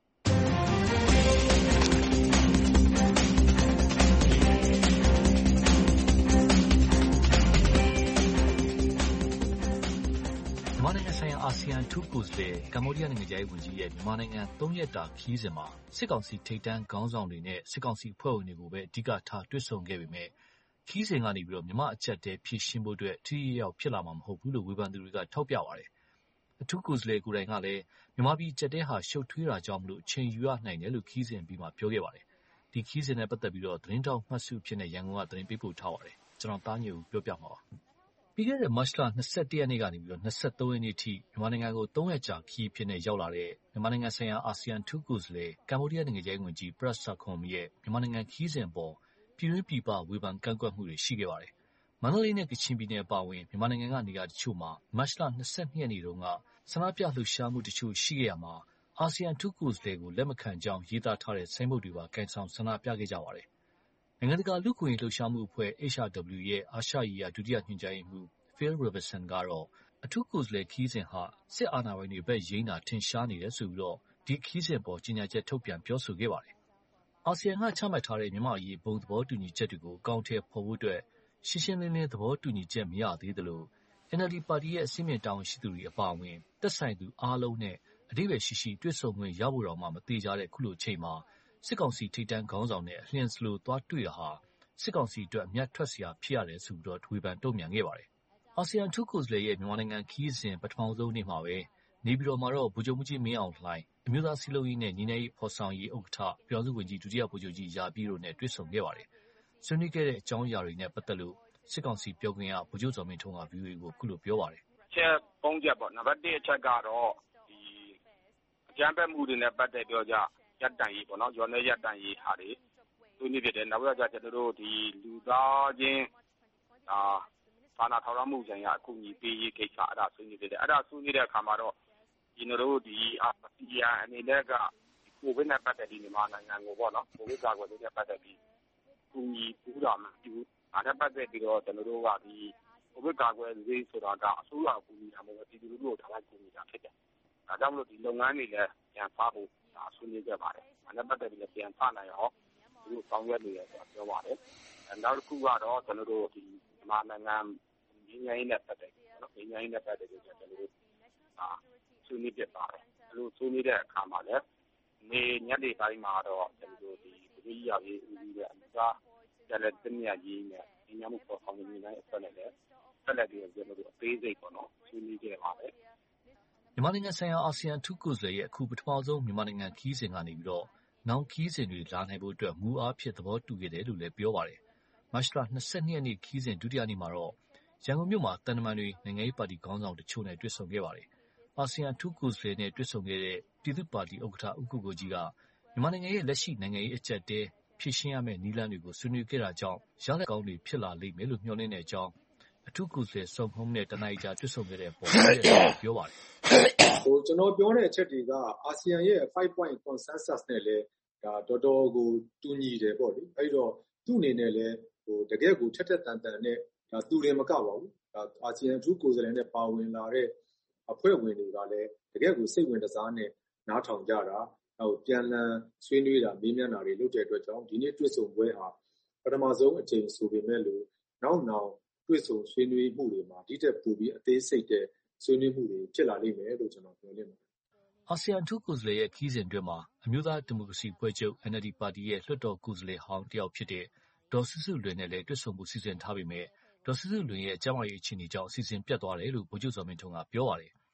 မြန်မာနိုင်ငံဆိုင်ရာအာဆီယံအထူးကိုယ်စားလှယ်ကမ္ဘောဒီးယားနိုင်ငံခြားရေးဝန်ကြီးရဲ့မြန်မာနိုင်ငံ3ရက်တာခရီးစဉ်မှာစစ်ကောင်စီထိပ်တန်းခေါင်းဆောင်တွေနဲ့စစ်ကောင်စီအဖွဲ့ဝင်တွေကိုပဲအဓိကထားတွေ့ဆုံခဲ့ပေမဲ့ခရီးစဉ်ကနေမြန်မာအချက်တဲဖြည့်ရှင်းဖို့အတွက်ထိထိရောက်ဖြစ်လာမှာမဟုတ်ဘူးလို့ဝေဖန်သူတွေကထောက်ပြပါတယ်။အထူးကိုယ်စားလှယ်ကိုယ်တိုင်ကလည်းမြန်မာပြည်အချက်တဲဟာရှုပ်ထွေးတာကြောင့်အချိန်ယူရနိုင်တယ်လို့ခရီးစဉ်ပြီးမှပြောခဲ့ပါတယ်။ဒီခရီးစဉ်နဲ့ပတ်သက်ပြီးသတင်းတောက်မှတ်စုဖြစ်တဲ့ရန်ကုန်ကသတင်းပေးပို့ထားပါတယ်။ကျွန်တော်သားညိုပြောပြမှာပါ။ပြီးခဲ့တဲ့မတ်လ21ရက်နေ့ကနေ23ရက်နေ့ထိမြန်မာနိုင်ငံကို3ရက်ကြာခရီးဖြစ်နေရောက်လာတဲ့မြန်မာနိုင်ငံဆိုင်ရာအာဆီယံထူးကိုယ်စားလှယ်ကမ္ဘောဒီးယားနိုင်ငံခြားရေးဝန်ကြီးပရက်ဆာခွန်မီရဲ့မြန်မာနိုင်ငံခရီးစဉ်ပေါ်ပြည်တွင်းပြည်ပဝေဖန်ကန့်ကွက်မှုတွေရှိခဲ့ပါတယ်။မန္တလေးနဲ့ကချင်ပြည်နယ်အပါအဝင်မြန်မာနိုင်ငံကနေရာတချို့မှာမတ်လ22ရက်နေ့တုန်းကဆန္ဒပြလှုပ်ရှားမှုတချို့ရှိခဲ့ရမှာအာဆီယံထူးကိုယ်စားလှယ်ကိုလက်မခံကြောင်းရေးသားထားတဲ့ဆိုင်းဘုတ်တွေပါကိုင်ဆောင်ဆန္ဒပြခဲ့ကြပါတယ်။နိုင်ငံတကာလူ့အခွင့်အရေးလှုပ်ရှားမှုအဖွဲ့ HRW ရဲ့အာရှရေးရာဒုတိယညွှန်ကြားရေးမှူးPhil Robertson ကတော့အထူးကိုယ်စားလှယ်ခရီးစဉ်ဟာစစ်အာဏာပိုင်တွေဘက်ယိမ်းတာထင်ရှားနေတယ်ဆိုပြီးဒီခရီးစဉ်ပေါ်ကြေညာချက်ထုတ်ပြန်ပြောဆိုခဲ့ပါတယ်။အာဆီယံကချမှတ်ထားတဲ့မြန်မာ့အရေးဘုံသဘောတူညီချက်တွေကိုအကောင်အထည်ဖော်ဖို့အတွက်ရှင်းရှင်းလင်းလင်းသဘောတူညီချက်မရသေးသလို NLD ပါတီရဲ့အစိမ့်မြင့်တာဝန်ရှိသူတွေအပါအဝင်သက်ဆိုင်သူအားလုံးနဲ့အဓိပ္ပာယ်ရှိတွေ့ဆုံခွင့်ရဖို့တောင်မှမသေချာတဲ့ခုလိုအချိန်မှာစစ်ကောင်စီထိပ်တန်းခေါင်းဆောင်နဲ့အလျင်စလိုသွားတွေ့တာဟာစစ်ကောင်စီအတွက်အမျက်ထွက်စရာဖြစ်ရတယ်ဆိုပြီးဝေဖန်တုံ့ပြန်ခဲ့ပါတယ်။အာဆီယံထူးကိုယ်စားလှယ်ရဲ့မြန်မာနိုင်ငံခရီးစဉ်ပထမဆုံးနေ့မှာပဲနေပြည်တော်မှာတော့ဗိုလ်ချုပ်မှူးကြီးမင်းအောင်လှိုင်အမျိုးသားစည်းလုံးရေးနဲ့ညီညွတ်ရေးဖော်ဆောင်ရေးဥက္ကဋ္ဌပြည်ထောင်စုဝန်ကြီးဒုတိယဗိုလ်ချုပ်ကြီးရာပြည့်တို့နဲ့တွေ့ဆုံခဲ့ပါတယ်။ဆွေးနွေးခဲ့တဲ့အကြောင်းအရာတွေနဲ့ပတ်သက်လို့စစ်ကောင်စီပြောခွင့်ရဗိုလ်ချုပ်ဇော်မင်းထွန်းက VOA ကိုအခုလိုပြောပါတယ်။ချက်၃ချက်ပေါ့နံပါတ်1အချက်ကတော့ဒီအကြမ်းဖက်မှုတွေနဲ့ပတ်သက်ပြောကြရပ်တန့်ရေးပေါ့နော်ရော်နယ်ရပ်တန့်ရေးဟာတွေဆွေးနွေးဖြစ်တယ်နောက်ပြီးတော့ကျွန်တော်တို့ဒီလူသားချင်းဘာသာထောက်ထားမှုဆိုင်ရာအကူအညီပေးရေးကိစ္စအဲ့ဒါဆွေးနွေးဖြစ်တယ်အဲ့ဒါဆွေးနွေးတဲ့အခါမှာတော့ကျွန်တော်တို့ဒီအာဆီယံအနေနဲ့ကကိုဗစ်နဲ့ပတ်သက်ပြီးမြန်မာနိုင်ငံကိုပေါ့နော်ကိုဗစ်ကာကွယ်ရေးနဲ့ပတ်သက်ပြီးကူညီပူးတာမှဒီအားနဲ့ပတ်သက်ပြီးတော့ကျွန်တော်တို့ကဒီကိုဗစ်ကာကွယ်ရေးဆိုတာကအစိုးရကူညီတာမဟုတ်ဘူးပြည်သူလူထုကိုထားလိုက်ကူညီတာဖြစ်တယ်ဒါကြောင့်မလို့ဒီလုပ်ငန်းတွေလည်းပြန်ဖဖို့ဒါဆွေးနွေးခဲ့ပါတယ်အားနဲ့ပတ်သက်ပြီးလည်းပြန်ဖနိုင်အောင်ဒီလိုဆောင်ရွက်နေတယ်ဆိုတာပြောပါတယ်နောက်တစ်ခုကတော့ကျွန်တော်တို့ဒီမြန်မာနိုင်ငံငင်းငိုင်းနဲ့ပတ်သက်ပြီးနော်ငင်းငိုင်းနဲ့ပတ်သက်ပြီးကျွန်တော်တို့ဆွေးနွေးပြပါတယ်အဲ့လိုဆွေးနွေးတဲ့အခါမှာလည်းနေညနေပိုင်းမှာတော့ကျွန်တော်တို့ဒီပြည်ရရေးဦးစီးတဲ့အမျိုးသားကျန်တဲ့တနည်းရေးနဲ့ဒီညမှုပေါ်ဆောင်နေတဲ့အဆက်နဲ့လည်းဆက်လက်ပြီးကျွန်တော်တို့အသေးစိတ်ပေါ့နော်ဆွေးနွေးခဲ့ပါတယ်မြန်မာနိုင်ငံဆိုင်ရာအာဆီယံထူးကိုယ်စားလှယ်ရဲ့အခုပထမဆုံးမြန်မာနိုင်ငံခီးစဉ်ကနေပြီးတော့နောက်ခီးစဉ်တွေလာနိုင်ဖို့အတွက်မူအားဖြင့်သဘောတူခဲ့တယ်လို့လည်းပြောပါတယ်မတ်လ22ရက်နေ့ခီးစဉ်ဒုတိယနေ့မှာတော့ရန်ကုန်မြို့မှာတန်တမန်တွေနိုင်ငံရေးပါတီခေါင်းဆောင်တချို့နဲ့တွေ့ဆုံခဲ့ပါတယ်အာဆီယံထူးကိုယ်စားလှယ်နဲ့တွေ့ဆုံခဲ့တဲ့ပြည်သူ့ပါတီဥက္ကဋ္ဌဦးကိုကိုကြီးကမြန်မာနိုင်ငံရဲ့လက်ရှိနိုင်ငံရေးအကျပ်တဲဖြည့်ရှင်းရမယ့်နည်းလမ်းတွေကိုဆွေးနွေးခဲ့တာကြောင့်ရလဒ်ကောင်းတွေဖြစ်လာလိမ့်မယ်လို့မျှော်လင့်တဲ့အကြောင်းအထူးကိုယ်စားလှယ်စုံဟုံးနဲ့တနင်္လာနေ့ကျတွေ့ဆုံခဲ့တဲ့ပေါ်ပြောပါတယ်ကျွန်တော်ပြောတဲ့အချက်တွေကအာဆီယံရဲ့5 point consensus နဲ့လည်းဒါတော်တော်ကိုတူညီတယ်ပေါ့လေအဲ့တော့သူ့အနေနဲ့လည်းတကယ့်ကိုထက်ထက်တန်တန်နဲ့ဒါသူတွေမကပါဘူးဒါအာဆီယံအထူးကိုယ်စားလှယ်နဲ့ပါဝင်လာတဲ့အဖွဲ့ဝင်တွေကလည်းတကယ့်ကိုစိတ်ဝင်စားနဲ့နားထောင်ကြတာနောက်ပြန်လည်ဆွေးနွေးတာမေးမြန်းတာတွေလုပ်တဲ့အတွက်ကြောင့်ဒီနေ့တွေ့ဆုံပွဲဟာပထမဆုံးအကြိမ်ဆိုပေမဲ့လို့နောက်တွေ့ဆုံဆွေးနွေးမှုတွေမှာဒီတက်ပူပြီးအသေးစိတ်တဲ့ဆွေးနွေးမှုတွေဖြစ်လာလိမ့်မယ်လို့ကျွန်တော်ပြောနေပါတယ်အာဆီယံထူးကိုယ်စားလှယ်ရဲ့ခီးစဉ်အတွင်းမှာအမျိုးသားဒီမိုကရေစီဖွဲ့ချုပ် NLD ပါတီရဲ့လွှတ်တော်ကိုယ်စားလှယ်ဟောင်းတယောက်ဖြစ်တဲ့ဒေါ်စုစုလွင်နဲ့လည်းတွေ့ဆုံမှုစီစဉ်ထားပေမဲ့ဒေါ်စုစုလွင်ရဲ့ကျန်းမာရေးအခြေအနေကြောင့်အစီအစဉ်ပြတ်သွားတယ်လို့ဗိုလ်ချုပ်ဇော်မင်းထွန်းကပြောပါတယ်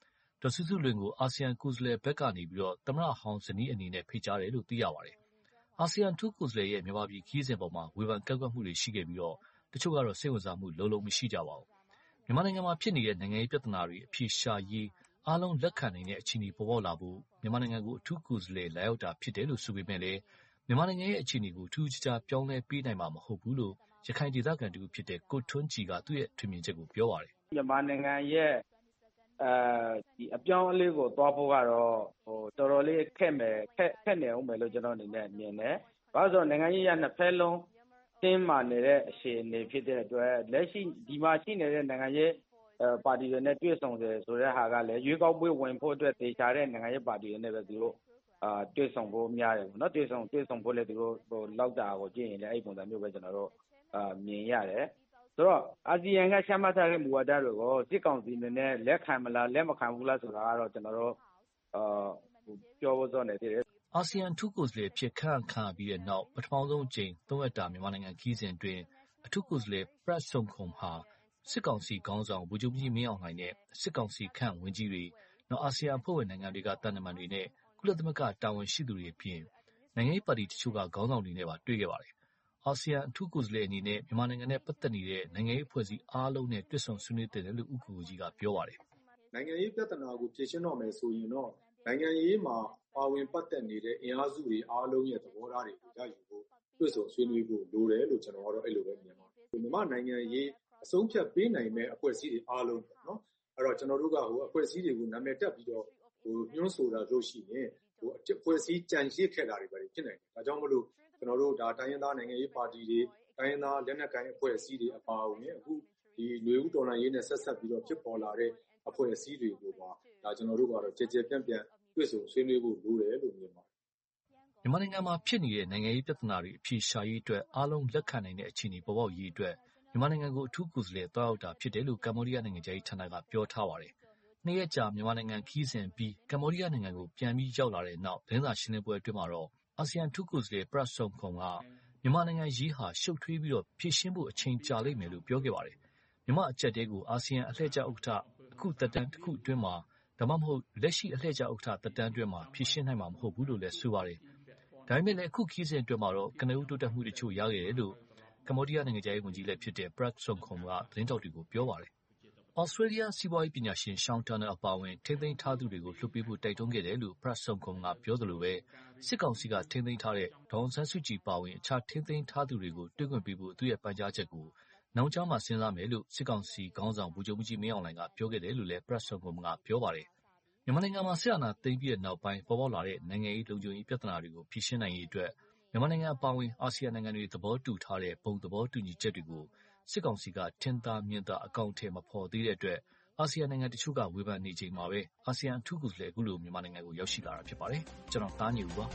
ဒေါ်စုစုလွင်ကိုအာဆီယံကိုယ်စားလှယ်ဘက်ကနေသမ္မတဟောင်းဇနီးအနေနဲ့ဖိတ်ကြားတယ်လို့သိရပါတယ်။အာဆီယံအထူးကိုယ်စားလှယ်ရဲ့မြန်မာပြည်ခရီးစဉ်ပေါ်မှာဝေဖန်ကန့်ကွက်မှုတွေရှိခဲ့ပြီးတချို့ကတော့စိတ်ဝင်စားမှုလုံးမရှိကြပါဘူး။မြန်မာနိုင်ငံမှာဖြစ်နေတဲ့နိုင်ငံရေးပြဿနာတွေအဖြေရှာရေးအားလုံးလက်ခံနိုင်တဲ့အခြေအနေပေါ်ပေါက်လာဖို့မြန်မာနိုင်ငံကိုအထူးကိုယ်စားလှယ်လာရောက်တာဖြစ်တယ်လို့ဆိုပေမဲ့လည်းမြန်မာနိုင်ငံရဲ့အခြေအနေကိုထူးခြားပြောင်းလဲပေးနိုင်မှာမဟုတ်ဘူးလို့ရခိုင်ဒေသခံတူဖြစ်တဲ့ကိုထွန်းကြည်ကသူ့ရဲ့ထွေမြင်ချက်ကိုပြောပါတယ်။မြန်မာနိုင်ငံရဲ့ဒီအပြောင်းအလဲကိုသွားဖို့ကတော့တော်တော်လေးခက်နေအောင်မယ်လို့ကျွန်တော်အနေနဲ့မြင်တယ်။ဘာလို့ဆိုတော့နိုင်ငံရေးရနှစ်ဖက်လုံးတင်းမာနေတဲ့အခြေအနေဖြစ်တဲ့အတွက်လက်ရှိဒီမှာရှိနေတဲ့နိုင်ငံရေးပါတီတွေနဲ့တွေ့ဆုံတယ်ဆိုတဲ့ဟာကလည်းရွေးကောက်ပွဲဝင်ဖို့အတွက်တေချာတဲ့နိုင်ငံရေးပါတီတွေနဲ့ပဲသူတို့တွေ့ဆုံဖို့များတယ်ပေါ့နော်တွေ့ဆုံဖို့လည်းသူတို့လောက်တာကိုကြည့်ရင်လည်းအဲ့ပုံစံမျိုးပဲကျွန်တော်တို့မြင်ရတယ်ဆိုတော့အာဆီယံကချမှတ်ထားတဲ့မူဝါဒတွေကိုစစ်ကောင်စီနဲ့လက်ခံမလားလက်မခံဘူးလားဆိုတာကတော့ကျွန်တော်တို့ပြောဖို့စောနေသေးတယ်အာဆီယံအထူးကိုယ်စားလှယ်ဖြစ်ခန့်ပြီးတဲ့နောက်ပထမဆုံးအကြိမ်3ရက်တာမြန်မာနိုင်ငံခရီးစဉ်အတွင်းအထူးကိုယ်စားလှယ်ပရက်ဆုံခုံဟာစစ်ကောင်စီခေါင်းဆောင်ဗိုလ်ချုပ်ကြီးမင်းအောင်လှိုင်နဲ့စစ်ကောင်စီခန့်ဝန်ကြီးတွေနောက်အာဆီယံအဖွဲ့ဝင်နိုင်ငံတွေကတန်တမန်တွေနဲ့ကုလသမဂ္ဂတာဝန်ရှိသူတွေအပြင်နိုင်ငံရေးပါတီတချို့ကခေါင်းဆောင်တွေနဲ့ပါတွေ့ခဲ့ပါတယ်။အာဆီယံအထူးကိုယ်စားလှယ်အနေနဲ့မြန်မာနိုင်ငံနဲ့ပတ်သက်နေတဲ့နိုင်ငံရေးအဖွဲ့အစည်းအားလုံးနဲ့တွေ့ဆုံဆွေးနွေးတယ်လို့ဦးကိုကြီးကပြောပါတယ်။နိုင်ငံရေးပြဿနာကိုဖြေရှင်းတော့မယ်ဆိုရင်တော့နိုင်ငံရေးမှာပါဝင်ပတ်သက်နေတဲ့အင်အားစုတွေအားလုံးရဲ့သဘောထားတွေကိုရယူဖို့တွေ့ဆုံဆွေးနွေးဖို့လိုတယ်လို့ကျွန်တော်ကတော့အဲ့လိုပဲမြင်ပါတယ်။မြန်မာနိုင်ငံရေးအဆုံးဖြတ်ပေးနိုင်မဲ့အဖွဲ့အစည်းတွေအားလုံးပေါ့နော်။အဲ့တော့ကျွန်တော်တို့ကအဖွဲ့အစည်းတွေကိုနာမည်တက်ပြီးတော့ညွှန်းဆိုတာလို့ရှိရင်အဖွဲ့အစည်းကြံရစ်ခဲ့တာတွေပဲဖြစ်နိုင်တယ်။ဒါကြောင့်မလို့ကျွန်တော်တို့ဒါတိုင်းရင်းသားနိုင်ငံရေးပါတီတွေတိုင်းရင်းသားလက်နက်ကိုင်အဖွဲ့အစည်းတွေအပါအဝင်အခုဒီຫນွေဦးတော်လှန်ရေးနဲ့ဆက်ဆက်ပြီးတော့ဖြစ်ပေါ်လာတဲ့အဖွဲ့အစည်းတွေကိုပါဒါကျွန်တော်တို့ကတော့ကြည်ကြဲပြန့်ပြန့်တွေ့ဆုံဆွေးနွေးဖို့လိုတယ်လို့မြင်ပါတယ်။မြန်မာနိုင်ငံမှာဖြစ်နေတဲ့နိုင်ငံရေးပြဿနာတွေအဖြေရှာရေးအတွက်အားလုံးလက်ခံနိုင်တဲ့အခြေအနေပေါ်ပေါက်ရေးအတွက်မြန်မာနိုင်ငံကိုအထူးကိုယ်စားလှယ်တွားရောက်တာဖြစ်တယ်လို့ကမ္ဘောဒီးယားနိုင်ငံသားဌာနကပြောထားပါတယ်။နှစ်ရက်ကြာမြန်မာနိုင်ငံခီးစဉ်ပြီးကမ္ဘောဒီးယားနိုင်ငံကိုပြန်ပြီးရောက်လာတဲ့နောက်သတင်းစာရှင်းလင်းပွဲအတွင်းမှာတော့အာဆီယံထူးကိုယ်စားလှယ်ပရက်ဆုံခုံကမြန်မာနိုင်ငံရေးဟာရှုပ်ထွေးပြီးဖြည့်ရှင်းဖို့အချိန်ကြာလိမ့်မယ်လို့ပြောခဲ့ပါတယ်။မြန်မာအကြက်တဲကိုအာဆီယံအလှည့်ကျဥက္ကဋ္ဌအခုသက်တမ်းတစ်ခုအတွင်းမှာဒါမှမဟုတ်လက်ရှိအလှည့်ကျဥက္ကဋ္ဌသက်တမ်းအတွင်းမှာဖြည့်ရှင်းနိုင်မှာမဟုတ်ဘူးလို့လည်းဆိုပါတယ်။ဒါပေမဲ့လည်းအခုခီးစဉ်အတွင်းမှာတော့ကနဦးတိုးတက်မှုတချို့ရခဲ့တယ်လို့ကမ္ဘောဒီးယားနိုင်ငံသားဝန်ကြီးလည်းဖြစ်တဲ့ပရက်ဆုံခုံကသတင်းတောက်တွေကိုပြောပါတယ်။ဩစတြေးလျစီးပွားရေးပညာရှင်ရှောင်းတာနာအပါအဝင်ထိမ့်သိမ်းထားသူတွေကိုလွှတ်ပေးဖို့တိုက်တွန်းခဲ့တယ်လို့ပရက်ဆုံခုံကပြောသလိုပဲစစ်ကောင်စီကထိမ့်သိမ်းထားတဲ့ဒေါ်အောင်ဆန်းစုကြည်ပါဝင်အခြားထိမ့်သိမ်းထားသူတွေကိုတွေ့ခွင့်ပေးဖို့သူ့ရဲ့ပန်ကြားချက်ကိုနောက်ကျောင်းမှာစဉ်းစားမယ်လို့စစ်ကောင်စီခေါင်းဆောင်ဗိုလ်ချုပ်ကြီးမင်းအောင်လှိုင်ကပြောခဲ့တယ်လို့လည်းပရက်ဆုံခုံကပြောပါတယ်။မြန်မာနိုင်ငံမှာစစ်အာဏာသိမ်းပြီးတဲ့နောက်ပိုင်းပေါ်ပေါက်လာတဲ့နိုင်ငံရေးလုံခြုံရေးပြဿနာတွေကိုဖြေရှင်းနိုင်ရေးအတွက်မြန်မာနိုင်ငံအပါအဝင်အာဆီယံနိုင်ငံတွေသဘောတူထားတဲ့ဘုံသဘောတူညီချက်တွေကိုစစ်ကောင်စီကထင်သာမြင်သာအကောင့်ထဲမဖော်သေးတဲ့အတွက်အာဆီယံနိုင်ငံတချို့ကဝေဖန်နေချိန်မှာပဲအာဆီယံအထူးကိုယ်စားလှယ်အခုလိုမြန်မာနိုင်ငံကိုရောက်ရှိလာတာဖြစ်ပါတယ်။ကျွန်တော်တားညူပါ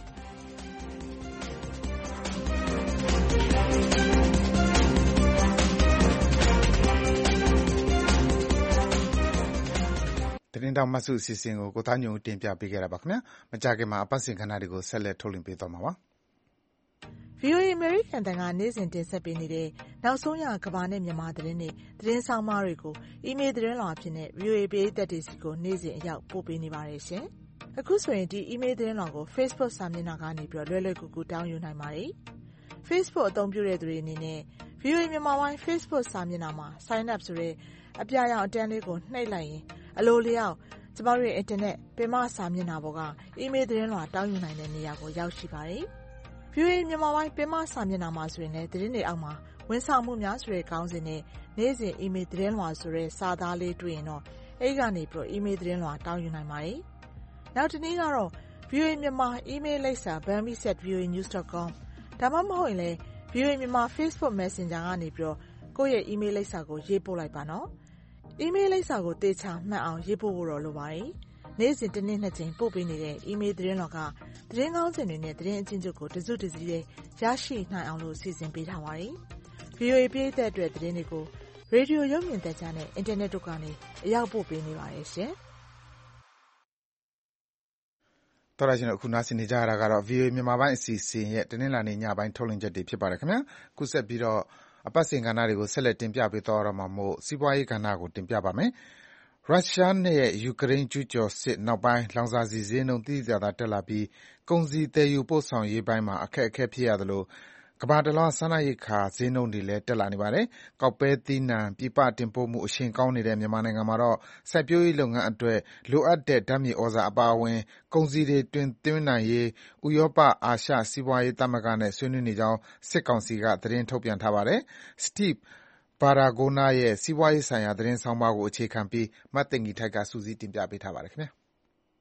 သတင်းတောက်မဆုအစီအစဉ်ကိုကိုသားညုံတင်ပြပေးခဲ့တာပါခင်ဗျာ။မကြခင်မှာအပတ်စဉ်ခဏတွေကိုဆက်လက်ထုတ်လွှင့်ပေးသွားမှာပါ။ VOA American တန်ကနေ့စဉ်တင်ဆက်ပေးနေတဲ့နောက်ဆုံးရကမ္ဘာနဲ့မြန်မာသတင်းတွေသတင်းဆောင်မတွေကိုအီးမေးလ်သတင်းလွှာအဖြစ်နဲ့ VOA ပရိသတ်တွေစီကိုနေ့စဉ်အရောက်ပို့ပေးနေပါတယ်ရှင်။အခုဆိုရင်ဒီအီးမေးလ်သတင်းလွှာကို Facebook စာမျက်နှာကနေပြီးလွယ်လွယ်ကူကူတောင်းယူနိုင်ပါတယ်။ Facebook အသုံးပြုတဲ့သူတွေအနေနဲ့ VOA မြန်မာပိုင်း Facebook စာမျက်နှာမှာ Sign up ဆိုတဲ့အပြရောင်အတန်းလေးကိုနှိပ်လိုက်ရင်အလိုလျောက်ကျမတို့ရဲ့ internet ပင်မစာမျက်နှာပေါ်ကအီးမေးလ်သတင်းလွှာတောင်းယူနိုင်တဲ့နေရာကိုရောက်ရှိပါတယ်။ VOA မြန်မာပိုင်းပင်မစာမျက်နှာမှာဆိုရင်လည်းသတင်းတွေအောက်မှာဝန်ဆောင်မှုများဆိုတဲ့ခေါင်းစဉ်နဲ့နေ့စဉ်အီးမေးလ်သတင်းလွှာဆိုတဲ့စာသားလေးတွေ့ရင်တော့အဲဒီကနေပြီးအီးမေးလ်သတင်းလွှာတောင်းယူနိုင်ပါတယ်။နောက်တစ်နည်းကတော့ VOA မြန်မာအီးမေးလ်လိပ်စာ burmese@voanews.com ဒါမှမဟုတ်ရင်လည်း VOA မြန်မာ Facebook Messenger ကနေပြီးကိုယ့်ရဲ့အီးမေးလ်လိပ်စာကိုရေးပို့လိုက်ပါနော်။အီးမေးလ်လိပ်စာကိုသေချာမှတ်အောင်ရေးပို့ဖို့တော့လိုပါတယ်။နေ့စဉ်တစ်နေ့နှစ်ကြိမ်ပို့ပေးနေတဲ့အီးမေးလ်သတင်းလွှာကသတင်းကောင်းစဉ်တွေနဲ့သတင်းအချင်းချုပ်ကိုတစုတစည်းလေးရရှိနိုင်အောင်လို့စီစဉ်ပေးထားပါတယ်။ VOA ပရိသတ်အတွက်သတင်းတွေကိုရေဒီယိုရုပ်မြင်သံကြားနဲ့အင်တာနက်တို့ကနေအရောက်ပို့ပေးနေပါတယ်ရှင်။တော်ရရှင်တို့အခုနားဆင်နေကြရတာကတော့ VOA မြန်မာပိုင်းအစီအစဉ်ရဲ့တင်းနှင်းလာနေညပိုင်းထုတ်လွှင့်ချက်တွေဖြစ်ပါတယ်ခင်ဗျာ။ခုဆက်ပြီးတော့အပတ်စဉ်ကဏ္ဍတွေကိုဆက်လက်တင်ပြပေးသွားတော့မှာမို့စီးပွားရေးကဏ္ဍကိုတင်ပြပါမယ်။ရုရှားရဲ့ယူကရိန်းကျူးကျော်စစ်နောက်ပိုင်းလောင်စာဆီဈေးနှုန်းသိသိသာသာတက်လာပြီးကုန်စည်သယ်ယူပို့ဆောင်ရေးပိုင်းမှာအခက်အခဲဖြစ်ရသလိုကမ္ဘာတလွှားစားနပ်ရိက္ခာဈေးနှုန်းတွေလည်းတက်လာနေပါတယ်။ကောက်ပဲသီးနှံပြည်ပတင်ပို့မှုအရှိန်ကောင်းနေတဲ့မြန်မာနိုင်ငံမှာတော့စိုက်ပျိုးရေးလုပ်ငန်းအတွက်လိုအပ်တဲ့ဓာတ်မြေဩဇာအပါအဝင်ကုန်စည်တွေတင်သွင်းနိုင်ရေးဥရောပအာရှစီးပွားရေးသမဂ္ဂနဲ့ဆွေးနွေးနေကြောင်းစစ်ကောင်စီကသတင်းထုတ်ပြန်ထားပါတယ်။ Steve Baragona ရဲ့စီးပွားရေးဆိုင်ရာသတင်းဆောင်းပါးကိုအခြေခံပြီးမသိင်္ဂီထိုက်ကစုစည်းတင်ပြပေးထားပါတယ်ခင်ဗျာ။